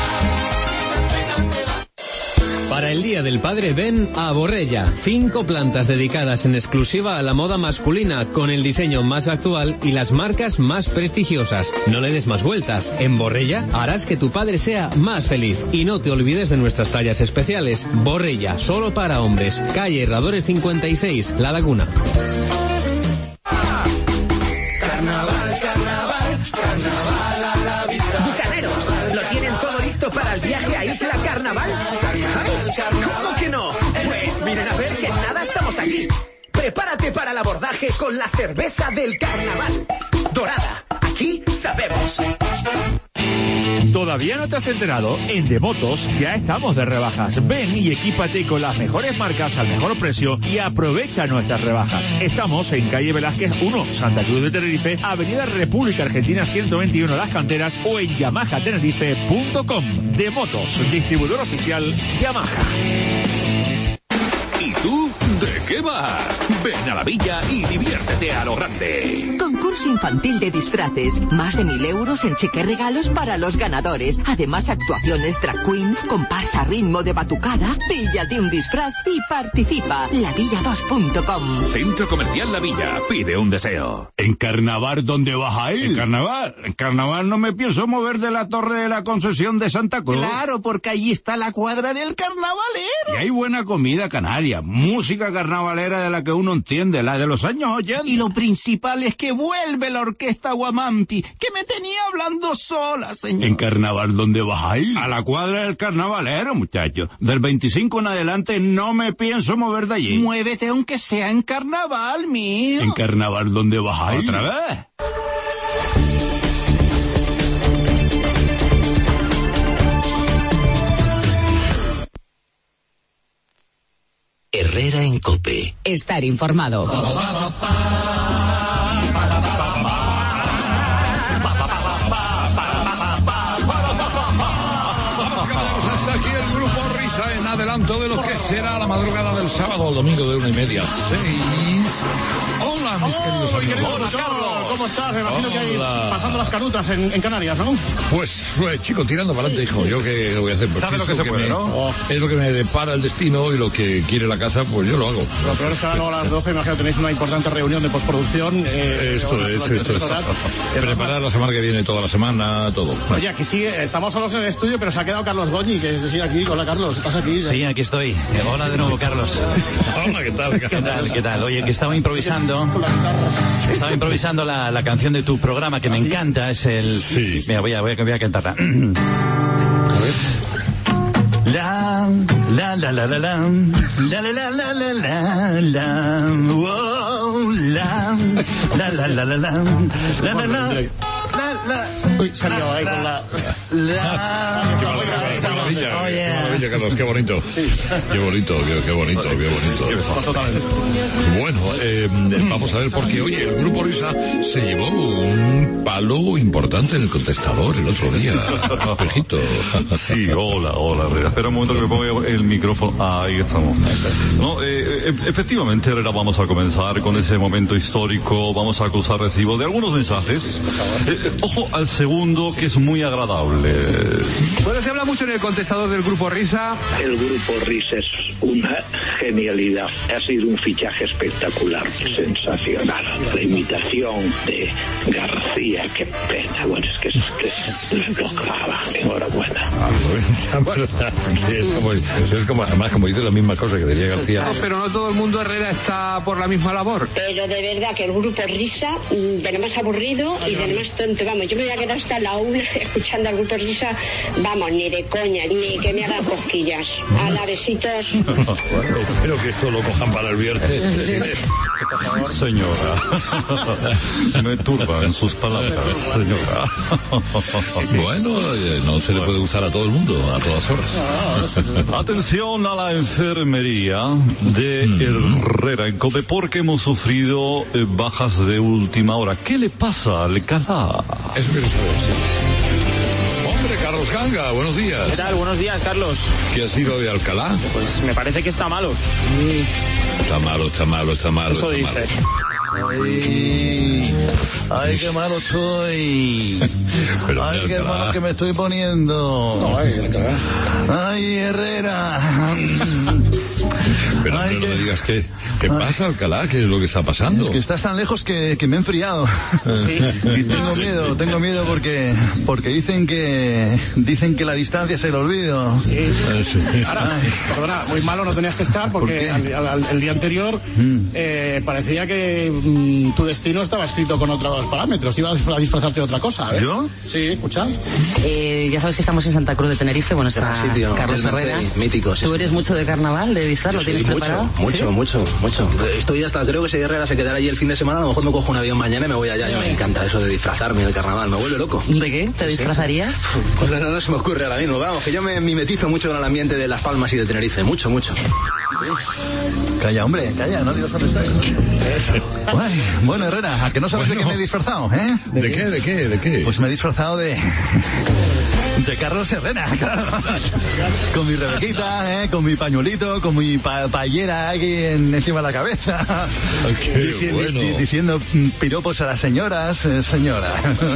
Para el Día del Padre ven a Borrella, cinco plantas dedicadas en exclusiva a la moda masculina con el diseño más actual y las marcas más prestigiosas. No le des más vueltas, en Borrella harás que tu padre sea más feliz. Y no te olvides de nuestras tallas especiales. Borrella, solo para hombres, calle Herradores cincuenta y seis, La Laguna. Carnaval, carnaval, carnaval a la vista. Bucaneros, ¿lo tienen todo listo para el viaje a Isla Carnaval? ¡Ay! ¿Cómo que no? Pues miren a ver que nada estamos aquí. Prepárate para el abordaje con la cerveza del carnaval. Dorada, aquí sabemos. ¿Todavía no te has enterado? En Demotos ya estamos de rebajas. Ven y equípate con las mejores marcas al mejor precio y aprovecha nuestras rebajas. Estamos en calle Velázquez uno, Santa Cruz de Tenerife, Avenida República Argentina ciento veintiuno Las Canteras o en yamaha tenerife punto com. Demotos, distribuidor oficial Yamaha. ¿Y tú? ¿De qué vas? Ven a la villa y diviértete a lo grande. Concurso infantil de disfraces. Más de mil euros en cheques regalos para los ganadores. Además, actuaciones drag queen, comparsa ritmo de batucada. Píllate un disfraz y participa. la villa dos punto com. Centro Comercial La Villa. Pide un deseo. ¿En carnaval dónde vas a ir? ¿En carnaval? En carnaval no me pienso mover de la Torre de la Concesión de Santa Cruz. Claro, porque allí está la cuadra del carnavalero. Y hay buena comida canaria, música carnavalera de la que uno entiende, la de los años ochenta. Y lo principal es que vuelve la orquesta Guamampi, que me tenía hablando sola, señor. ¿En carnaval dónde vas a ir? A la cuadra del carnavalero, muchacho. Del veinticinco en adelante no me pienso mover de allí. Muévete aunque sea en carnaval, mío. ¿En carnaval dónde vas a ir? ¿Otra vez? Herrera en COPE. Estar informado. Hasta aquí el Grupo Risa en adelanto de lo que será la madrugada del sábado al domingo de una y media a seis. Hola, mis queridos amigos. Querido Hola, Carlos, ¿cómo estás? Me imagino Hola. que hay pasando las canutas en, en Canarias, ¿no? Pues, pues, chico, tirando para adelante, hijo. Yo qué voy a hacer. Pues Sabe lo que es se puede, me- ¿no? Es lo que me depara el destino y lo que quiere la casa, pues yo lo hago. Lo peor es que ahora luego a las doce, imagino, tenéis una importante reunión de postproducción. Eh, Esto ahora, es, durante esto tres es. horas. Preparar la semana que viene, toda la semana, todo. Oye, aquí sí, estamos solos en el estudio, pero se ha quedado Carlos Goñi, que sigue aquí. Hola, Carlos, ¿estás aquí? Sí, aquí estoy. Hola de nuevo, Carlos. Hola, ¿qué tal? ¿Qué tal? ¿Qué tal? Oye, que estaba improvisando. Estaba improvisando la, la canción de tu programa que me encanta. Es el. Sí. Mira, voy a, voy a, voy a cantarla. La la la la la la la la la la la la la wow, la la la la la la la la la la. Uy, salió ahí con la... Qué maravilla, qué maravilla, Carlos, qué bonito. Qué bonito, qué, qué bonito, qué bonito. Bueno, eh, vamos a ver, porque oye, el Grupo Risa se llevó un palo importante en el contestador el otro día. Pejito. Sí, hola, hola, Herrera. Espera un momento que me ponga el micrófono. Ahí estamos. No, eh, e- efectivamente, Herrera, vamos a comenzar con ese momento histórico. Vamos a acusar recibo de algunos mensajes. Eh, eh, ojo al segundo, que es muy agradable. Bueno, se habla mucho en el contexto contestador del Grupo Risa. El Grupo Risa es una genialidad. Ha sido un fichaje espectacular, sensacional. La imitación de García, qué pena. Bueno, es que es, que es la tocaba. Enhorabuena. Es como, es como, además, como dice la misma cosa que diría García. No, pero no todo el mundo Herrera está por la misma labor. Pero de verdad que el Grupo Risa, de lo más aburrido y de lo más tonto, vamos, yo me voy a quedar hasta la una escuchando al Grupo Risa, vamos, ni de coña, ni que me hagan cosquillas. A la besitos. Bueno, espero que esto lo cojan para el viernes. Sí. Señora, me turban sus palabras, señora. Bueno, no se le puede gustar a todo el mundo, a todas horas. Atención a la enfermería de Herrera en COPE, porque hemos sufrido eh, bajas de última hora. ¿Qué le pasa al Alcalá? Eso quiero saber, sí. Hombre, Carlos Ganga, buenos días. ¿Qué tal? Buenos días, Carlos. ¿Qué ha sido de Alcalá? Pues me parece que está malo. Está malo, está malo, está malo. Eso está dice. malo. Ay, ay, qué malo estoy. Pero Ay, qué Alcalá. malo que me estoy poniendo. Ay, ay, Herrera. Pero Ay, no que- me digas qué, qué pasa, Alcalá, qué es lo que está pasando. Es que estás tan lejos que, que me he enfriado. Y tengo miedo, tengo miedo porque porque dicen que dicen que la distancia es el olvido. Sí. Sí. Ahora, perdona, muy malo no tenías que estar porque al- al- al- el día anterior eh, parecía que mm, tu destino estaba escrito con otros parámetros. Ibas a disfrazarte de otra cosa, ¿eh? ¿Yo? Sí, escucha. Eh, ya sabes que estamos en Santa Cruz de Tenerife, bueno, está Gran sitio, Carlos del Herrera. Mercey, mítico, sí, ¿Tú sí. eres mucho de carnaval, de disfraz? ¿Lo Yo tienes soy mucho, preparado? mucho, ¿Sí? mucho, mucho. Estoy hasta, creo que si Herrera se quedará allí el fin de semana, a lo mejor me cojo un avión mañana y me voy allá. Y me encanta eso de disfrazarme en el carnaval, me vuelve loco. ¿De qué? ¿Te disfrazarías? Pues no, no se me ocurre ahora mismo, vamos, que yo me mimetizo mucho con el ambiente de Las Palmas y de Tenerife, mucho, mucho. Calla, hombre, calla, no digas dónde estoy. Ay, bueno, Herrera, ¿a que no sabes Bueno. de qué me he disfrazado, eh? ¿De qué, de qué, de qué? Pues me he disfrazado de... de Carlos Herrera, claro. Con mi rebequita, ¿eh? Con mi pañuelito, con mi pa payera aquí en, encima de la cabeza. Qué Dici- bueno. di- diciendo mm, piropos a las señoras, eh, señora.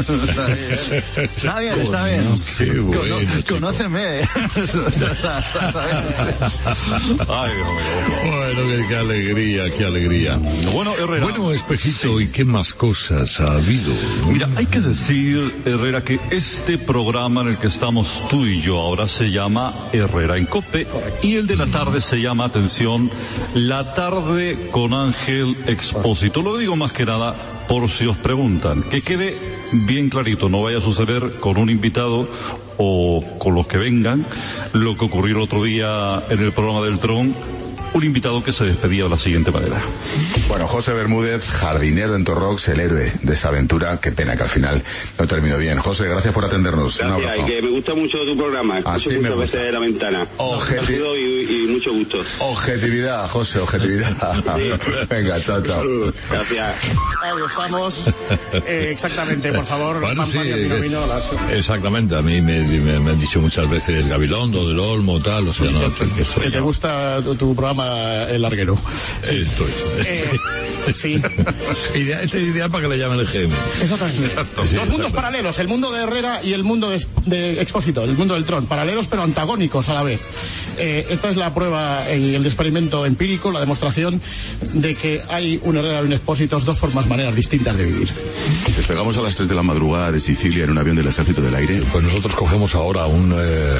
Está bien, está bien. Qué bueno, Cono- chico. conóceme. Está, está, está, está bien. Ay, Bueno, qué, qué alegría, qué alegría. Bueno, Herrera. Bueno, Espejito, ¿y qué más cosas ha habido? Mira, hay que decir, Herrera, que este programa en el que estamos tú y yo ahora se llama Herrera en COPE y el de la tarde se llama, atención, La Tarde con Ángel Expósito. Lo digo más que nada por si os preguntan, que quede bien clarito, no vaya a suceder con un invitado o con los que vengan lo que ocurrió el otro día en el programa del Tron. Un invitado que se despedía de la siguiente manera. Bueno, José Bermúdez, jardinero en Torrox, el héroe de esta aventura. Qué pena que al final no terminó bien. José, gracias por atendernos. Un Gracias, abrazo. y que me gusta mucho tu programa. Escucho Así me muchas gusta. veces de la ventana. Objeti- Saludos y, y mucho gusto. Objetividad, José, objetividad. Venga, chao, chao. Saludos. Gracias. Ahí estamos. Eh, exactamente, por favor. Bueno, sí, Pampania, Vino, que- Vino, las- exactamente, a mí me, me- me han dicho muchas veces Gabilondo, del Olmo, tal, o sea, no, que soy que te gusta tu, tu programa El Larguero. Sí. Esto es. Eh, sí. Idea- este es ideal para que le llamen el G M. Exactamente. Sí, Dos mundos exactamente. paralelos, el mundo de Herrera y el mundo de, de Expósito, el mundo del Tron, paralelos pero antagónicos a la vez. Eh, esta es la prueba y el experimento empírico, la demostración de que hay un Herrera y un Expósito, dos formas, maneras distintas de vivir. Despegamos a las tres de la madrugada de Sicilia en un avión del Ejército del Aire. Pues nosotros cogemos ahora un, eh,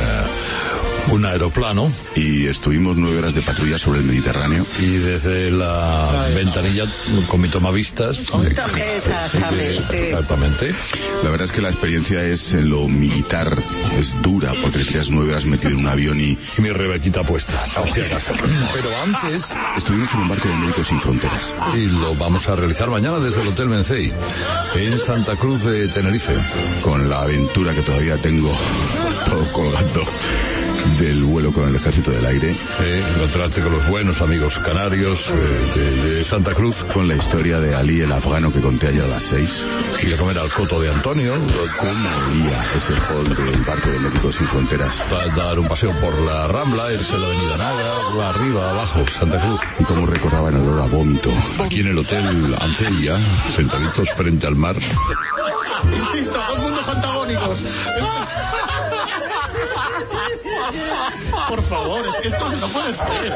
un aeroplano. Y estuvimos nueve horas de patrulla sobre el Mediterráneo. Y desde la ventanilla con mi tomavistas. Exactamente. Exactamente. La verdad es que la experiencia es en lo militar, es dura, porque te tiras nueve horas metido en un avión y... Y mi rebequita puesta, a si acaso. Pero antes... Estuvimos en un barco de Médicos Sin Fronteras. Y lo vamos a realizar mañana desde el Hotel Mencey, en Santa Cruz de Tenerife. Con la aventura que todavía tengo todo colgando del vuelo con el Ejército del Aire. Eh, encontrarte con los buenos amigos canarios eh, de, de Santa Cruz. Con la historia de Ali el afgano que conté ayer a las seis. Y a comer al coto de Antonio. Cómo olía ese hall del barco de Médicos Sin Fronteras. Va a dar un paseo por la Rambla, irse a la Avenida Naga, arriba, abajo, Santa Cruz. Y cómo recordaba el olor a vómito. Aquí en el Hotel Antelia, sentaditos frente al mar. Insisto, dos mundos antagónicos. Por favor, es que esto no puede ser.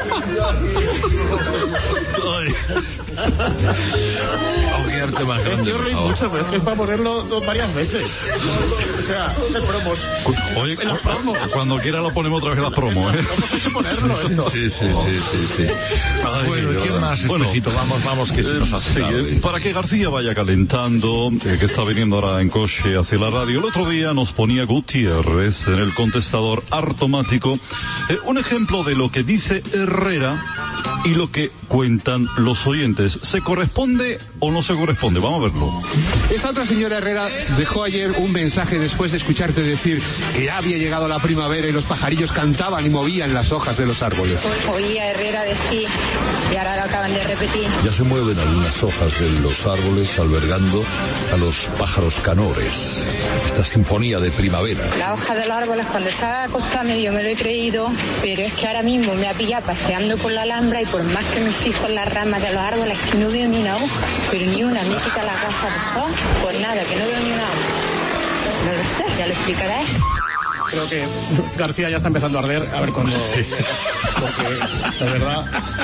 Aunque arte más grande. Es que os reís mucho, pero es que es para ponerlo dos, varias veces. O sea, de promos. Oye, en las promos. Cuando quiera lo ponemos otra vez en las promos, ¿eh? Hay que ponerlo esto. Sí, sí, sí, sí, sí. Ay, bueno, ¿y quién más, bueno, espejito? Vamos, vamos, que se nos hace sí, tarde. eh, para que García vaya calentando, eh, que está viniendo ahora en coche hacia la radio. El otro día nos ponía Gutiérrez en el contestador automático eh, un ejemplo de lo que dice Herrera y lo que cuentan los oyentes. ¿Se corresponde o no se corresponde? Vamos a verlo. Esta otra señora Herrera dejó ayer un mensaje después de escucharte decir que ya había llegado la primavera y los pajarillos cantaban y movían las hojas de los árboles. Oí a Herrera decir, y ahora lo acaban de repetir. Ya se mueven algunas hojas de los árboles albergando a los pájaros canores. Esta sinfonía de primavera. La hoja de los árboles cuando estaba acostada medio me lo he creído, pero es que ahora mismo me ha pillado paseando por la Alhambra y por más que me fijo en las ramas de los árboles que no veo ni una hoja, pero ni una, me quita la gafa de sol, pues nada, que no veo ni una hoja. No lo sé, ya lo explicaré. Creo que García ya está empezando a arder, a ver cuándo... Sí. Porque, de verdad...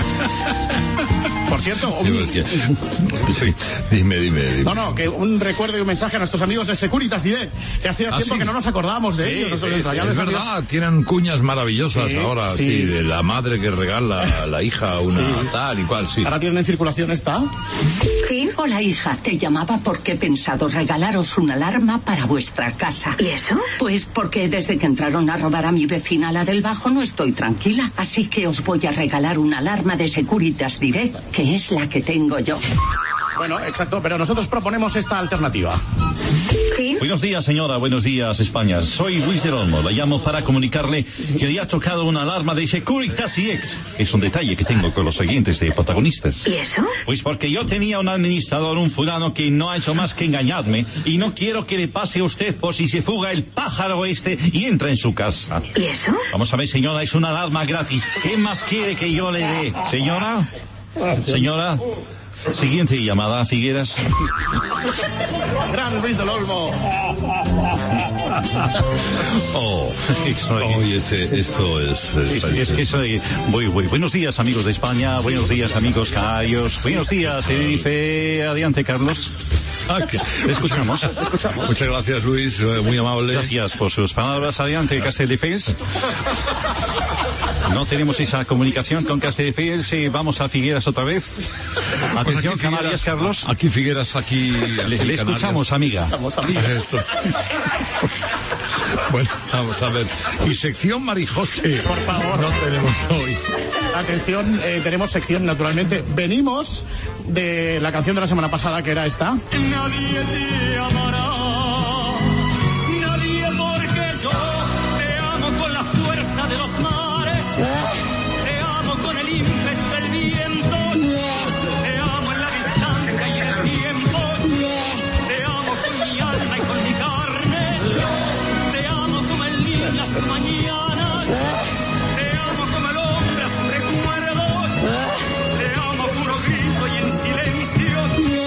Por cierto... Un... Sí, sí, dime, dime, dime. No, no, que un recuerdo y un mensaje a nuestros amigos de Securitas Direct, que hacía ¿Ah, tiempo sí? que no nos acordábamos de Sí, ellos, nuestros sí, entrañables es amigos. verdad, tienen cuñas maravillosas Sí, ahora, sí. sí. de la madre que regala a la hija una Sí. tal y cual, sí. Ahora tienen en circulación esta. Sí. Hola, hija. Te llamaba porque he pensado regalaros una alarma para vuestra casa. ¿Y eso? Pues porque desde que entraron a robar a mi vecina, la del Bajo, no estoy tranquila. Así que os voy a regalar una alarma de Securitas Direct, que es la que tengo yo. Bueno, exacto, pero nosotros proponemos esta alternativa. ¿Sí? Buenos días, señora. Buenos días, España. Soy Luis del Olmo. La llamo para comunicarle que le ha tocado una alarma de Securitas Direct. Es un detalle que tengo con los siguientes de protagonistas. ¿Y eso? Pues porque yo tenía un administrador, un fulano que no ha hecho más que engañarme y no quiero que le pase a usted por si se fuga el pájaro este y entra en su casa. ¿Y eso? Vamos a ver, señora, es una alarma gratis. ¿Qué más quiere que yo le dé? Señora, señora. Siguiente llamada, Figueras. Gran Luis del Olmo. Oh, Oye, este, esto es... Sí, sí, es que soy muy, muy... Buenos días, amigos de España. Buenos días, amigos canarios. Buenos días, Tenerife. Adelante, Carlos. Ah, que- Escuchamos. Escuchamos. Muchas gracias, Luis, eh, muy amable. Gracias por sus palabras. Adelante, Castelldefels. No tenemos esa comunicación con Castelldefels. Eh, vamos a Figueras otra vez. Pues Atención, aquí Canarias, Figueras, Carlos. Aquí Figueras, aquí... Le, aquí le escuchamos, amiga. Estamos amigos. Esto. Bueno, vamos a ver. Y sección Marijose. Por favor. No tenemos hoy. Atención, eh, tenemos sección, naturalmente. Venimos de la canción de la semana pasada, que era esta. Nadie te amará, nadie porque yo te amo con la fuerza de los mares, te amo con el ímpetu del viento, te amo en la distancia y en el tiempo, te amo con mi alma y con mi carne, te amo como el niño en las mañanas, te amo como el hombre a su recuerdo, te amo puro grito y en silencio.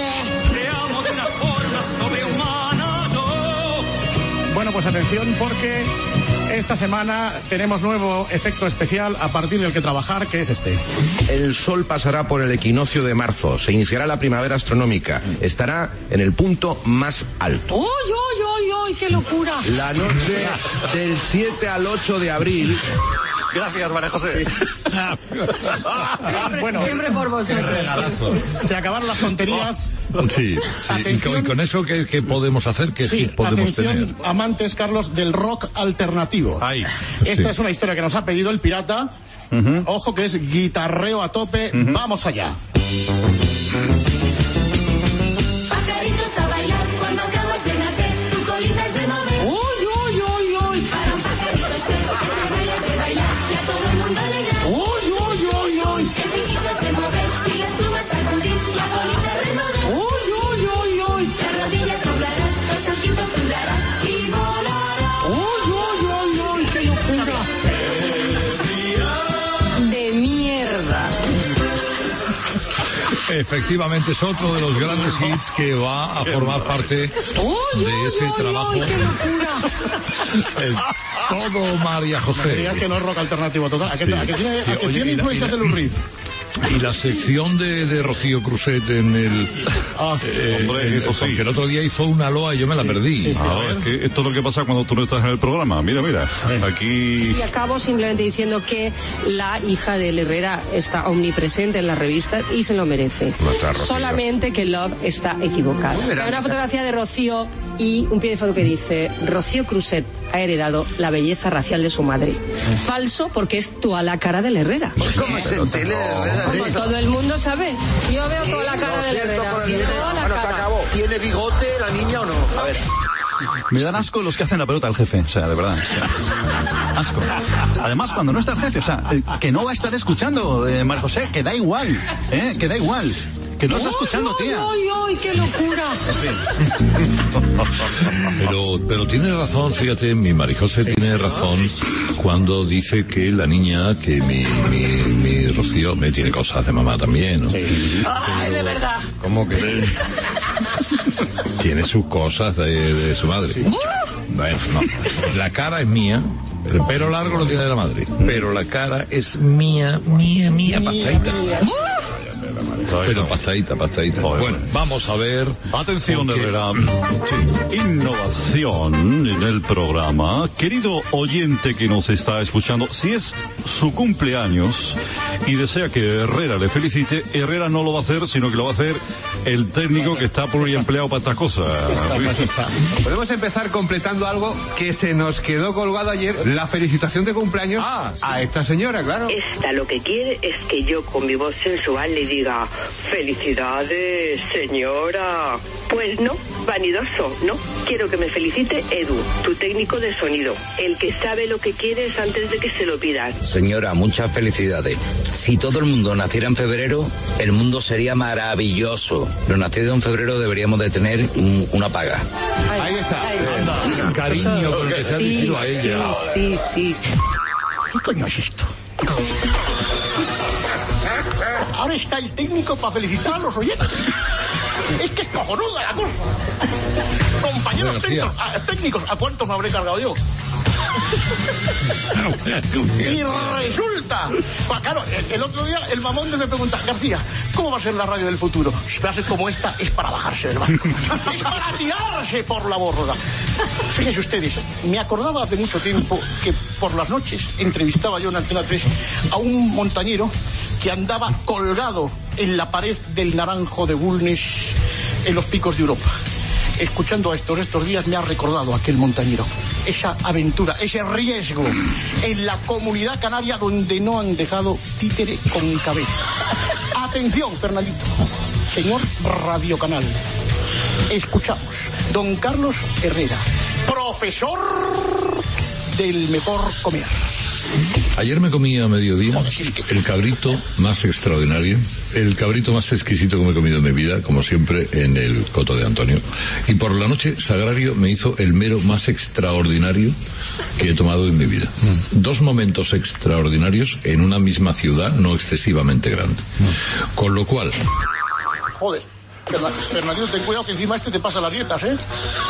Bueno, pues atención, porque esta semana tenemos nuevo efecto especial a partir del que trabajar, que es este. El sol pasará por el equinoccio de marzo, se iniciará la primavera astronómica, estará en el punto más alto. ¡Uy, uy, uy, uy! ¡Qué locura! La noche del siete al ocho de abril. Gracias, María José. Siempre, Bueno, siempre por vosotros. se acabaron las tonterías. Sí, sí. Y con, y con eso, ¿qué, qué podemos hacer? ¿Qué Sí, hit podemos atención, tener? amantes, Carlos, del rock alternativo. Ay. Esta Sí. es una historia que nos ha pedido el pirata. Ojo, que es guitarreo a tope. Vamos allá. Pajaritos a bailar cuando acabas de nacer, tu colita es de mover. ¡Uy, uy, uy, uy! Para un pajarito ser, este baile es de bailar y a todo el mundo alegrar. ¡Uy, uy, uy, uy! El piquito es de mover y las plumas sacudir, la colita remover. ¡Uy, uy, uy, uy! Las rodillas doblarás, los saltitos tú darás y volarás. ¡Uy, uy, uy, uy! ¡Qué locura! De mierda. Efectivamente, es otro de los grandes hits que va a formar parte ¡Uy, de uy, ese uy, trabajo. uy! ¡Qué locura! El, todo María José. Me digas que no es rock alternativo total. ¿A que, Sí. a que tiene, Sí, a que oye, tiene y la- influencias y la- de Lou Reed? Y la sección de, de Rocío Cruzet en el... Ah, eh, hombre, en- eso sí. porque el otro día hizo una loa y yo me la perdí. sí, sí. Ah, es que esto es lo que pasa cuando tú no estás en el programa. Mira, mira. Aquí. Y acabo simplemente diciendo que la hija de Herrera está omnipresente en la revista y se lo merece. Nuestra Rocío. Solamente que Love está equivocado. Hay una fotografía de Rocío y un pie de foto que dice: Rocío Cruzet ha heredado la belleza racial de su madre. Falso, porque es toda la cara del Herrera. ¿Cómo se entele Como todo el mundo sabe. Yo veo toda la cara del Herrera. Toda la cara. ¿Tiene bigote la niña o no? A ver. Me dan asco los que hacen la pelota al jefe, o sea, de verdad. o sea, asco. Además, cuando no está el jefe, o sea, eh, que no va a estar escuchando, eh, María José, que da igual, ¿eh? Que da igual. Que no está escuchando, tía. ¡Ay, ay, ay! ¡Qué locura! Pero, pero tiene razón, fíjate, mi Marijose tiene razón cuando dice que la niña, que mi, mi, mi Rocío, me tiene cosas de mamá también, ¿no? ¡Ay, de verdad! ¿Cómo que? Tiene sus cosas de, de su madre. Bueno, no. La cara es mía. El pelo largo lo tiene de la madre. Pero la cara es mía, mía, mía, pastadita. Pero pastadita, pastadita. Bueno, vamos a ver. Atención, porque- Herrera. Innovación en el programa. Querido oyente que nos está escuchando, si es su cumpleaños y desea que Herrera le felicite, Herrera no lo va a hacer, sino que lo va a hacer el técnico que está pluriempleado para estas cosas. Podemos empezar completando algo que se nos quedó colgado ayer, la felicitación de cumpleaños a esta señora, claro. Esta lo que quiere es que yo con mi voz sensual le diga: felicidades, señora. Pues no, vanidoso, no. Quiero que me felicite Edu, tu técnico de sonido, el que sabe lo que quieres antes de que se lo pidas. Señora, muchas felicidades. Si todo el mundo naciera en febrero, el mundo sería maravilloso. Los nacidos en febrero deberíamos de tener un- una paga. Ahí está. El cariño con el que se ha dirigido a ella. Sí, sí, sí. ¿Qué coño es esto? Ahora está el técnico para felicitar a los oyentes. Es que es cojonuda la cosa. Compañeros Bueno, técnicos, tía. a, técnicos, ¿a cuántos me habré cargado yo? Y resulta, pues claro, el, el otro día el mamón me pregunta: García, ¿cómo va a ser la radio del futuro? Si va a ser como esta, es para bajarse del barco. Es para tirarse por la borda. Fíjense ustedes, me acordaba hace mucho tiempo que por las noches entrevistaba yo en Antena tres a un montañero que andaba colgado en la pared del Naranjo de Bulnes en los picos de Europa. Escuchando a estos estos días me ha recordado aquel montañero, esa aventura, ese riesgo en la comunidad canaria donde no han dejado títere con cabeza. Atención, Fernandito, señor Radio Canal. Escuchamos, don Carlos Herrera, profesor del mejor comer. Ayer me comí a mediodía el cabrito más extraordinario, el cabrito más exquisito que me he comido en mi vida, como siempre, en el Coto de Antonio. Y por la noche, Sagrario me hizo el mero más extraordinario que he tomado en mi vida. Dos momentos extraordinarios en una misma ciudad no excesivamente grande. Con lo cual... Joder, Fernan- Fernandito, ten cuidado que encima este te pasa las dietas, ¿eh?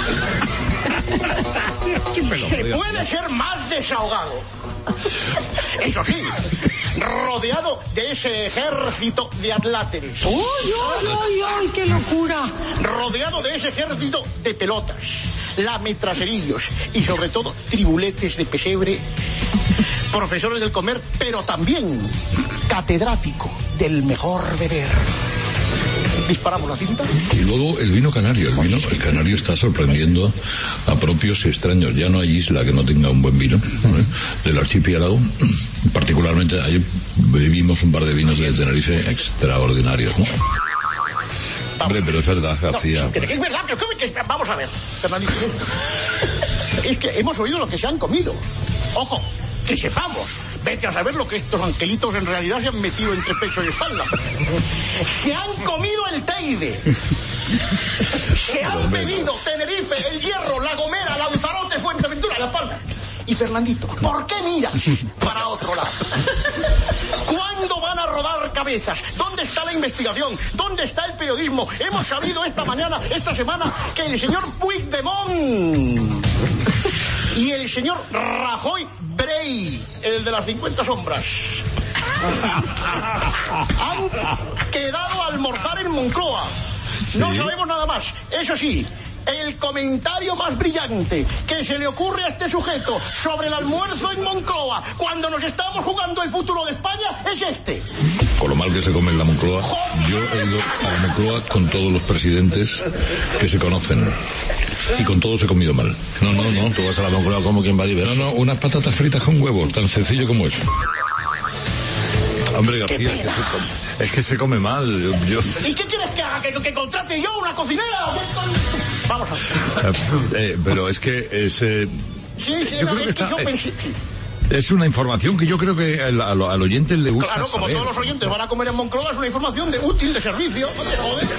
Se puede ser más desahogado. Eso sí, rodeado de ese ejército de atláteres. ¡Uy, uy, uy, uy! ¡Qué locura! Rodeado de ese ejército de pelotas, lametraserillos y sobre todo tribuletes de pesebre, profesores del comer, pero también catedrático del mejor beber. Disparamos la cinta. Y luego el vino canario. El vino el canario está sorprendiendo a propios y extraños. Ya no hay isla que no tenga un buen vino, ¿eh? Del archipiélago. Particularmente ayer bebimos un par de vinos de Tenerife extraordinarios, ¿no? Hombre, pero es verdad, García. No, que, que es verdad, pero ¿cómo que- vamos a ver, Fernandito. Es que hemos oído lo que se han comido. Ojo, que sepamos. Vete a saber lo que estos angelitos en realidad se han metido entre pecho y espalda. Se han comido el Teide. Se han bebido Tenerife, El Hierro, La Gomera, Lanzarote, Fuerteventura, La Palma. Y Fernandito, ¿por qué miras para otro lado? ¿Cuándo van a rodar cabezas? ¿Dónde está la investigación? ¿Dónde está el periodismo? Hemos sabido esta mañana, esta semana, que el señor Puigdemont y el señor Rajoy Brey, el de las cincuenta sombras, han quedado a almorzar en Moncloa. No Sí. sabemos nada más. Eso sí, el comentario más brillante que se le ocurre a este sujeto sobre el almuerzo en Moncloa cuando nos estamos jugando el futuro de España es este. Con lo mal que se come en la Moncloa, yo he ido a la Moncloa con todos los presidentes que se conocen. Y con todos he comido mal. No, no, no, tú vas a la Moncloa como quien va a diverso. No, no, unas patatas fritas con huevo, tan sencillo como eso. Hombre, García, es que, se come, es que se come mal. Yo, yo- ¿Y qué quieres que haga? ¿Que, que contrate yo una cocinera? Vamos a ver. Eh, pero es que es, eh, Sí, sí, yo no, creo que es que está- yo eh, pensé... es una información que yo creo que al, al- al oyente le gusta Claro, como saber. todos los oyentes van a comer en Moncloa, es una información de útil, de servicio. No te jodes.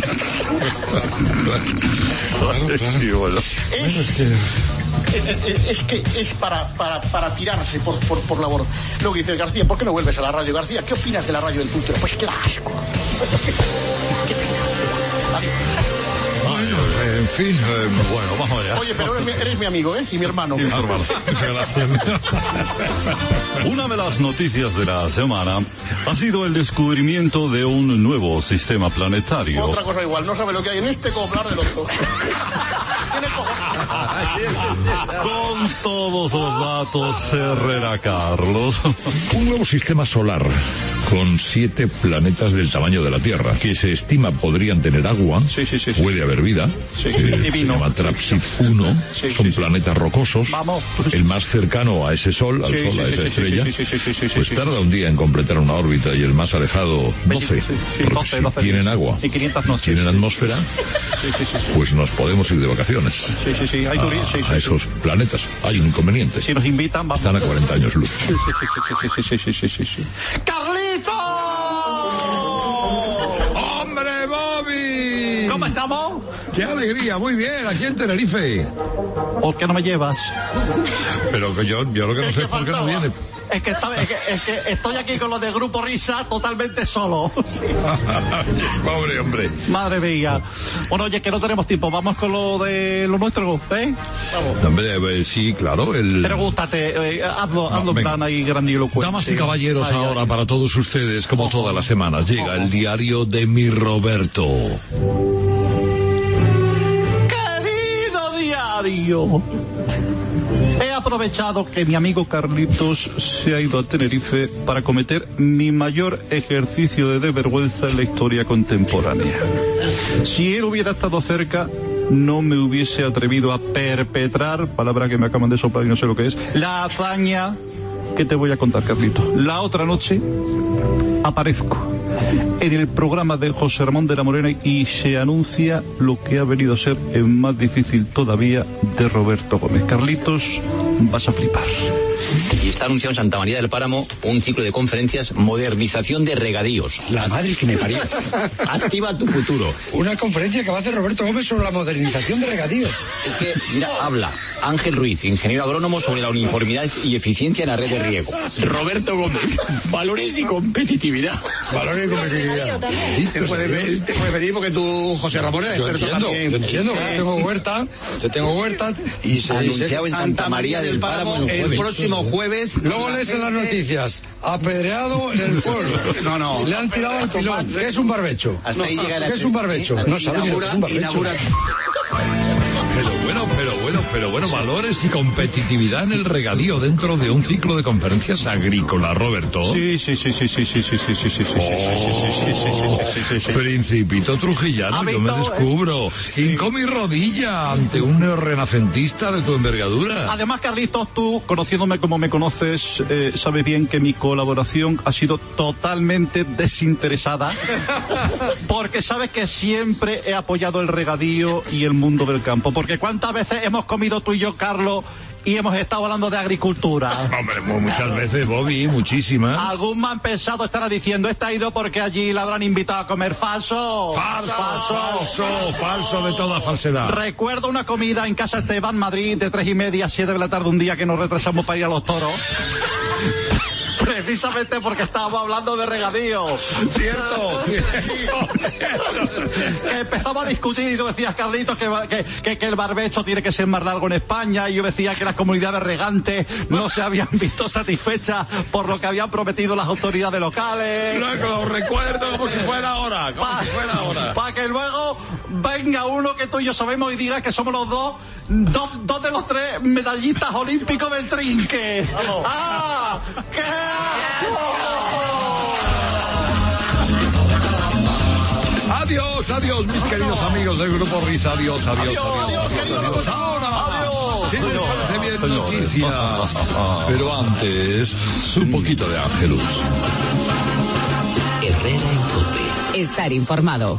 Sí, bueno. Es, es, es que es para, para, para tirarse por, por, por la borda. Luego dices, García, ¿por qué no vuelves a la radio? García, ¿qué opinas de la radio del futuro? Pues que da asco. Qué pena. Adiós. Bueno, eh, en fin, eh, bueno, vamos allá. Oye, pero eres mi, eres mi amigo, ¿eh? Y mi hermano. Muchas gracias. Una de las noticias de la semana ha sido el descubrimiento de un nuevo sistema planetario. Otra cosa igual, no sabe lo que hay en este como hablar del otro. Tiene cojones. Con todos los datos, Herrera Carlos. Un nuevo sistema solar con siete planetas del tamaño de la Tierra, que se estima podrían tener agua, puede haber vida, Sí, eh, y se vino. llama Trapsit uno, Sí, son sí, sí. planetas rocosos, Vamos. el más cercano a ese Sol, al Sí, Sol, sí, a sí, esa sí, estrella, sí, sí, sí, sí, sí, pues sí, tarda un día en completar una órbita y el más alejado doce, Sí, porque doce, si doce tienen días. agua, Y quinientas noches. tienen atmósfera, Sí, sí, sí. pues nos podemos ir de vacaciones. Sí, sí, sí. Hay a, turistas. Sí, sí, a sí. esos planetas. Hay un inconveniente. Si nos invitan, vamos. Están a cuarenta años luz. Sí, sí, sí, sí, sí, sí, sí, sí, sí. ¡Carlito! ¡Hombre, Bobby! ¿Cómo estamos? ¡Qué alegría! Muy bien, aquí en Tenerife. ¿Por qué no me llevas? Pero que yo, yo lo que no sé es por qué no viene. Es que, está- es, que, es que estoy aquí con los de Grupo Risa totalmente solo. Pobre hombre. Madre mía. Bueno, oye, que no tenemos tiempo. Vamos con lo de lo nuestro, ¿eh? No, hombre, eh, sí, claro. El... Pero gústate, eh, hazlo, No, hazlo en venga. plan ahí grandilocuente. Damas y caballeros, Ay, ay, ahora ay. para todos ustedes, como todas las semanas, llega el diario de mi Roberto. Querido diario. He aprovechado que mi amigo Carlitos se ha ido a Tenerife para cometer mi mayor ejercicio de desvergüenza en la historia contemporánea. Si él hubiera estado cerca, no me hubiese atrevido a perpetrar, palabra que me acaban de soplar y no sé lo que es, la hazaña que te voy a contar, Carlitos. La otra noche aparezco en el programa de José Ramón de la Morena y se anuncia lo que ha venido a ser el más difícil todavía de Roberto Gómez. Carlitos, vas a flipar. Y está anunciado en Santa María del Páramo un ciclo de conferencias Modernización de regadíos. La madre que me parió. Activa tu futuro. Una conferencia que va a hacer Roberto Gómez sobre la modernización de regadíos. Es que, mira, habla Ángel Ruiz, ingeniero agrónomo, sobre la uniformidad y eficiencia en la red de riego. Roberto Gómez, valores y competitividad. Valores y competitividad. Te puede venir, te puede venir porque tú, José Ramón, eres Yo experto entiendo, también. yo entiendo. Yo tengo huerta, yo tengo huerta y se Anunciado en Santa María del Páramo el el jueves. próximo jueves. Luego lees en las noticias, apedreado en el pueblo. No, no. Le han tirado el pilón. ¿Qué es un barbecho? Hasta ahí llega la ¿Qué es un barbecho? No sabes ni lo que es un barbecho. Pero bueno, pero bueno, pero bueno, valores y competitividad en el regadío dentro de un ciclo de conferencias agrícolas, Roberto. Sí, sí, sí, sí, sí, sí, sí, sí, sí, sí, sí, sí, sí, sí, sí, sí, sí. Principito trujillano, yo me descubro. Hinco mi rodilla ante un neorrenacentista de tu envergadura. Además, Carlitos, tú, conociéndome como me conoces, eh, sabes bien que mi colaboración ha sido totalmente desinteresada, porque sabes que siempre he apoyado el regadío y el mundo del campo, porque cuántas veces hemos comido tú y yo, Carlos, y hemos estado hablando de agricultura. Hombre, muchas veces, Bobby, muchísimas. Algún man pesado estará diciendo, este ha ido porque allí la habrán invitado a comer. Falso. Falso, falso, falso de toda falsedad. Recuerdo una comida en Casa Esteban, Madrid, de tres y media a siete de la tarde un día que nos retrasamos para ir a los toros. precisamente porque estábamos hablando de regadío. Cierto. Que empezamos a discutir y tú decías, Carlitos, que, que, que, que el barbecho tiene que ser más largo en España, y yo decía que las comunidades regantes no se habían visto satisfechas por lo que habían prometido las autoridades locales. No, que lo recuerdo como si fuera ahora, como Pa, si fuera ahora. Para que luego venga uno que tú y yo sabemos y diga que somos los dos, dos, dos de los tres medallistas olímpicos del trinque. Vamos. ¡Ah! ¡Qué Adiós, adiós, mis queridos amigos del Grupo Risa. Adiós, adiós, adiós. Adiós, adiós, adiós. Ahora, adiós. sí, me parece bien noticias. Pero antes, un poquito de Ángelus. Herrera en Cope. Estar informado.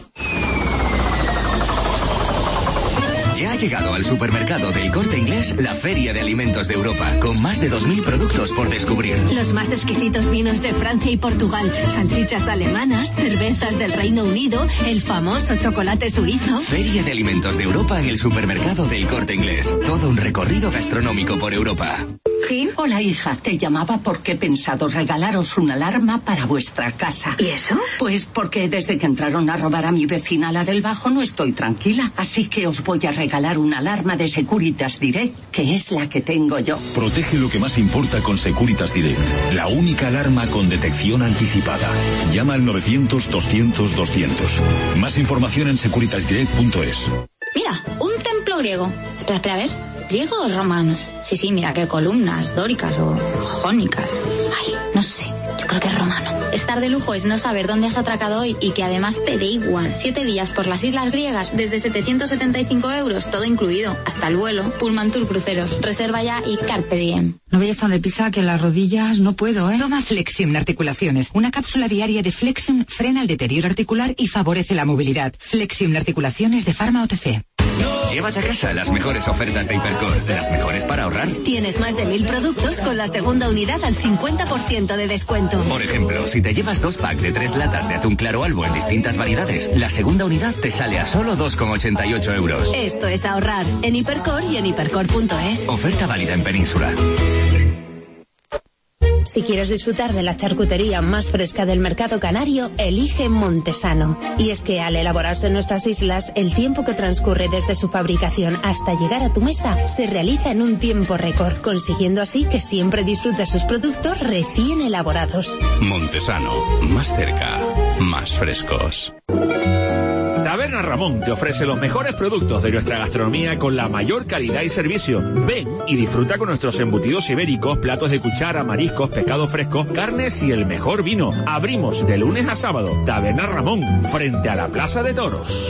Ya ha llegado al supermercado del Corte Inglés la Feria de Alimentos de Europa, con más de dos mil productos por descubrir. Los más exquisitos vinos de Francia y Portugal, salchichas alemanas, cervezas del Reino Unido, el famoso chocolate suizo. Feria de Alimentos de Europa en el supermercado del Corte Inglés. Todo un recorrido gastronómico por Europa. ¿Sí? Hola, hija. Te llamaba porque he pensado regalaros una alarma para vuestra casa. ¿Y eso? Pues porque desde que entraron a robar a mi vecina, la del Bajo, no estoy tranquila. Así que os voy a regalar una alarma de Securitas Direct, que es la que tengo yo. Protege lo que más importa con Securitas Direct. La única alarma con detección anticipada. Llama al novecientos, doscientos, doscientos. Más información en securitas direct punto es. Mira, un templo griego. Espera, espera, a ver. ¿Griego o romano? Sí, sí, mira qué columnas, dóricas o jónicas. Ay, no sé, yo creo que es romano. Estar de lujo es no saber dónde has atracado hoy y que además te dé igual. Siete días por las islas griegas desde setecientos setenta y cinco euros, todo incluido. Hasta el vuelo, Pullman Tour Cruceros. Reserva ya y carpe diem. No vayas tan deprisa que las rodillas no puedo, ¿eh? Toma Flexium Articulaciones. Una cápsula diaria de Flexium frena el deterioro articular y favorece la movilidad. Flexium Articulaciones de Pharma O T C. Llévate a casa las mejores ofertas de Hipercor, las mejores para ahorrar. Tienes más de mil productos con la segunda unidad al cincuenta por ciento de descuento. Por ejemplo, si te llevas dos packs de tres latas de atún claro albo en distintas variedades, la segunda unidad te sale a solo dos con ochenta y ocho euros. Esto es ahorrar en Hipercor y en hipercor punto es. Oferta válida en Península. Si quieres disfrutar de la charcutería más fresca del mercado canario, elige Montesano. Y es que al elaborarse en nuestras islas, el tiempo que transcurre desde su fabricación hasta llegar a tu mesa se realiza en un tiempo récord, consiguiendo así que siempre disfrutes sus productos recién elaborados. Montesano, más cerca, más frescos. Taberna Ramón te ofrece los mejores productos de nuestra gastronomía con la mayor calidad y servicio. Ven y disfruta con nuestros embutidos ibéricos, platos de cuchara, mariscos, pescados frescos, carnes y el mejor vino. Abrimos de lunes a sábado. Taberna Ramón, frente a la Plaza de Toros.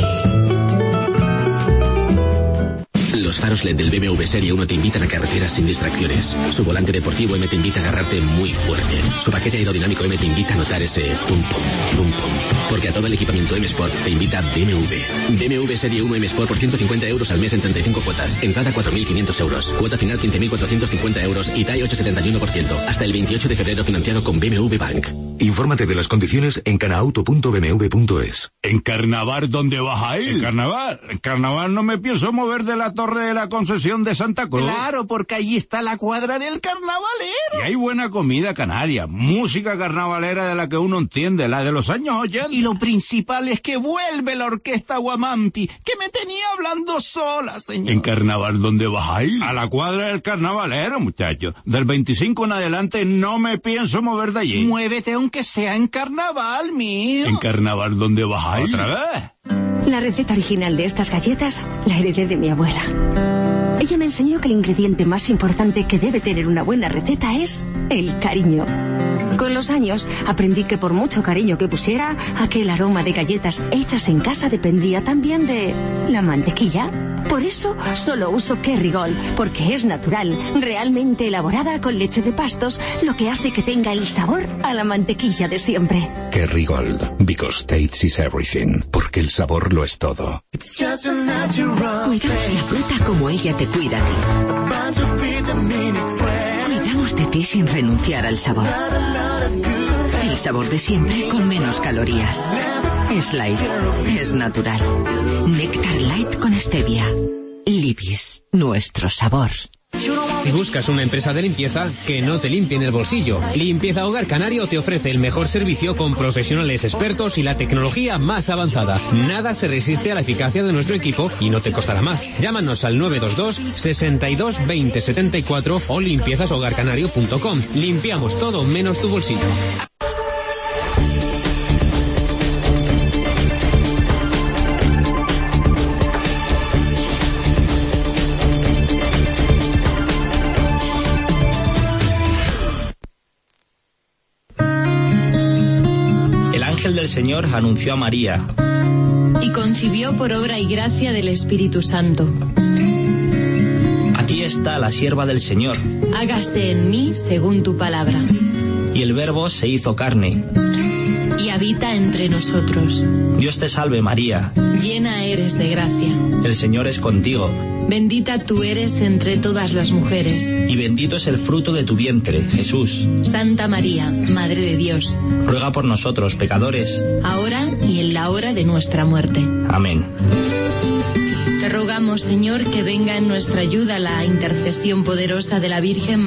Los faros L E D del B M W Serie uno te invitan a carreteras sin distracciones. Su volante deportivo M te invita a agarrarte muy fuerte. Su paquete aerodinámico M te invita a notar ese pum pum, pum pum. Porque a todo el equipamiento M Sport te invita B M W. B M W Serie uno M Sport por ciento cincuenta euros al mes en treinta y cinco cuotas. Entrada cuatro mil quinientos euros. Cuota final quince mil cuatrocientos cincuenta euros y T A I ocho coma setenta y uno por ciento. Hasta el veintiocho de febrero financiado con B M W Bank. Infórmate de las condiciones en canauto punto b m w punto es. ¿En carnaval dónde vas a ir? ¿En carnaval? En carnaval no me pienso mover de la torre de la Concesión de Santa Cruz. Claro, porque allí está la cuadra del carnavalero. Y hay buena comida canaria, música carnavalera de la que uno entiende, la de los años ochenta. Y lo principal es que vuelve la orquesta Guamampi, que me tenía hablando sola, señor. ¿En carnaval dónde vas a ir? A la cuadra del carnavalero, muchacho. Del veinticinco en adelante no me pienso mover de allí. Muévete aunque sea en carnaval, mío. ¿En carnaval dónde vas a ir? ¿Otra vez? La receta original de estas galletas la heredé de mi abuela. Ella me enseñó que el ingrediente más importante que debe tener una buena receta es el cariño. Con los años aprendí que por mucho cariño que pusiera, aquel aroma de galletas hechas en casa dependía también de la mantequilla. Por eso solo uso Kerrygold, porque es natural, realmente elaborada con leche de pastos, lo que hace que tenga el sabor a la mantequilla de siempre. Kerrygold, because taste is everything, porque el sabor lo es todo. Cuidamos la fruta como ella te cuida a ti. Cuidamos de ti sin renunciar al sabor. El sabor de siempre con menos calorías. Es light, es natural. Néctar Light con stevia. Libis, nuestro sabor. Si buscas una empresa de limpieza, que no te limpie en el bolsillo. Limpieza Hogar Canario te ofrece el mejor servicio con profesionales expertos y la tecnología más avanzada. Nada se resiste a la eficacia de nuestro equipo y no te costará más. Llámanos al nueve dos dos, sesenta y dos, veinte, setenta y cuatro o limpiezas hogar canario punto com. Limpiamos todo menos tu bolsillo. Del Señor anunció a María y concibió por obra y gracia del Espíritu Santo. Aquí está la sierva del Señor. Hágase en mí según tu palabra. Y el Verbo se hizo carne y habita entre nosotros. Dios te salve María, llena eres de gracia. El Señor es contigo. Bendita tú eres entre todas las mujeres. Y bendito es el fruto de tu vientre, Jesús. Santa María, Madre de Dios, ruega por nosotros, pecadores, ahora y en la hora de nuestra muerte. Amén. Te rogamos, Señor, que venga en nuestra ayuda la intercesión poderosa de la Virgen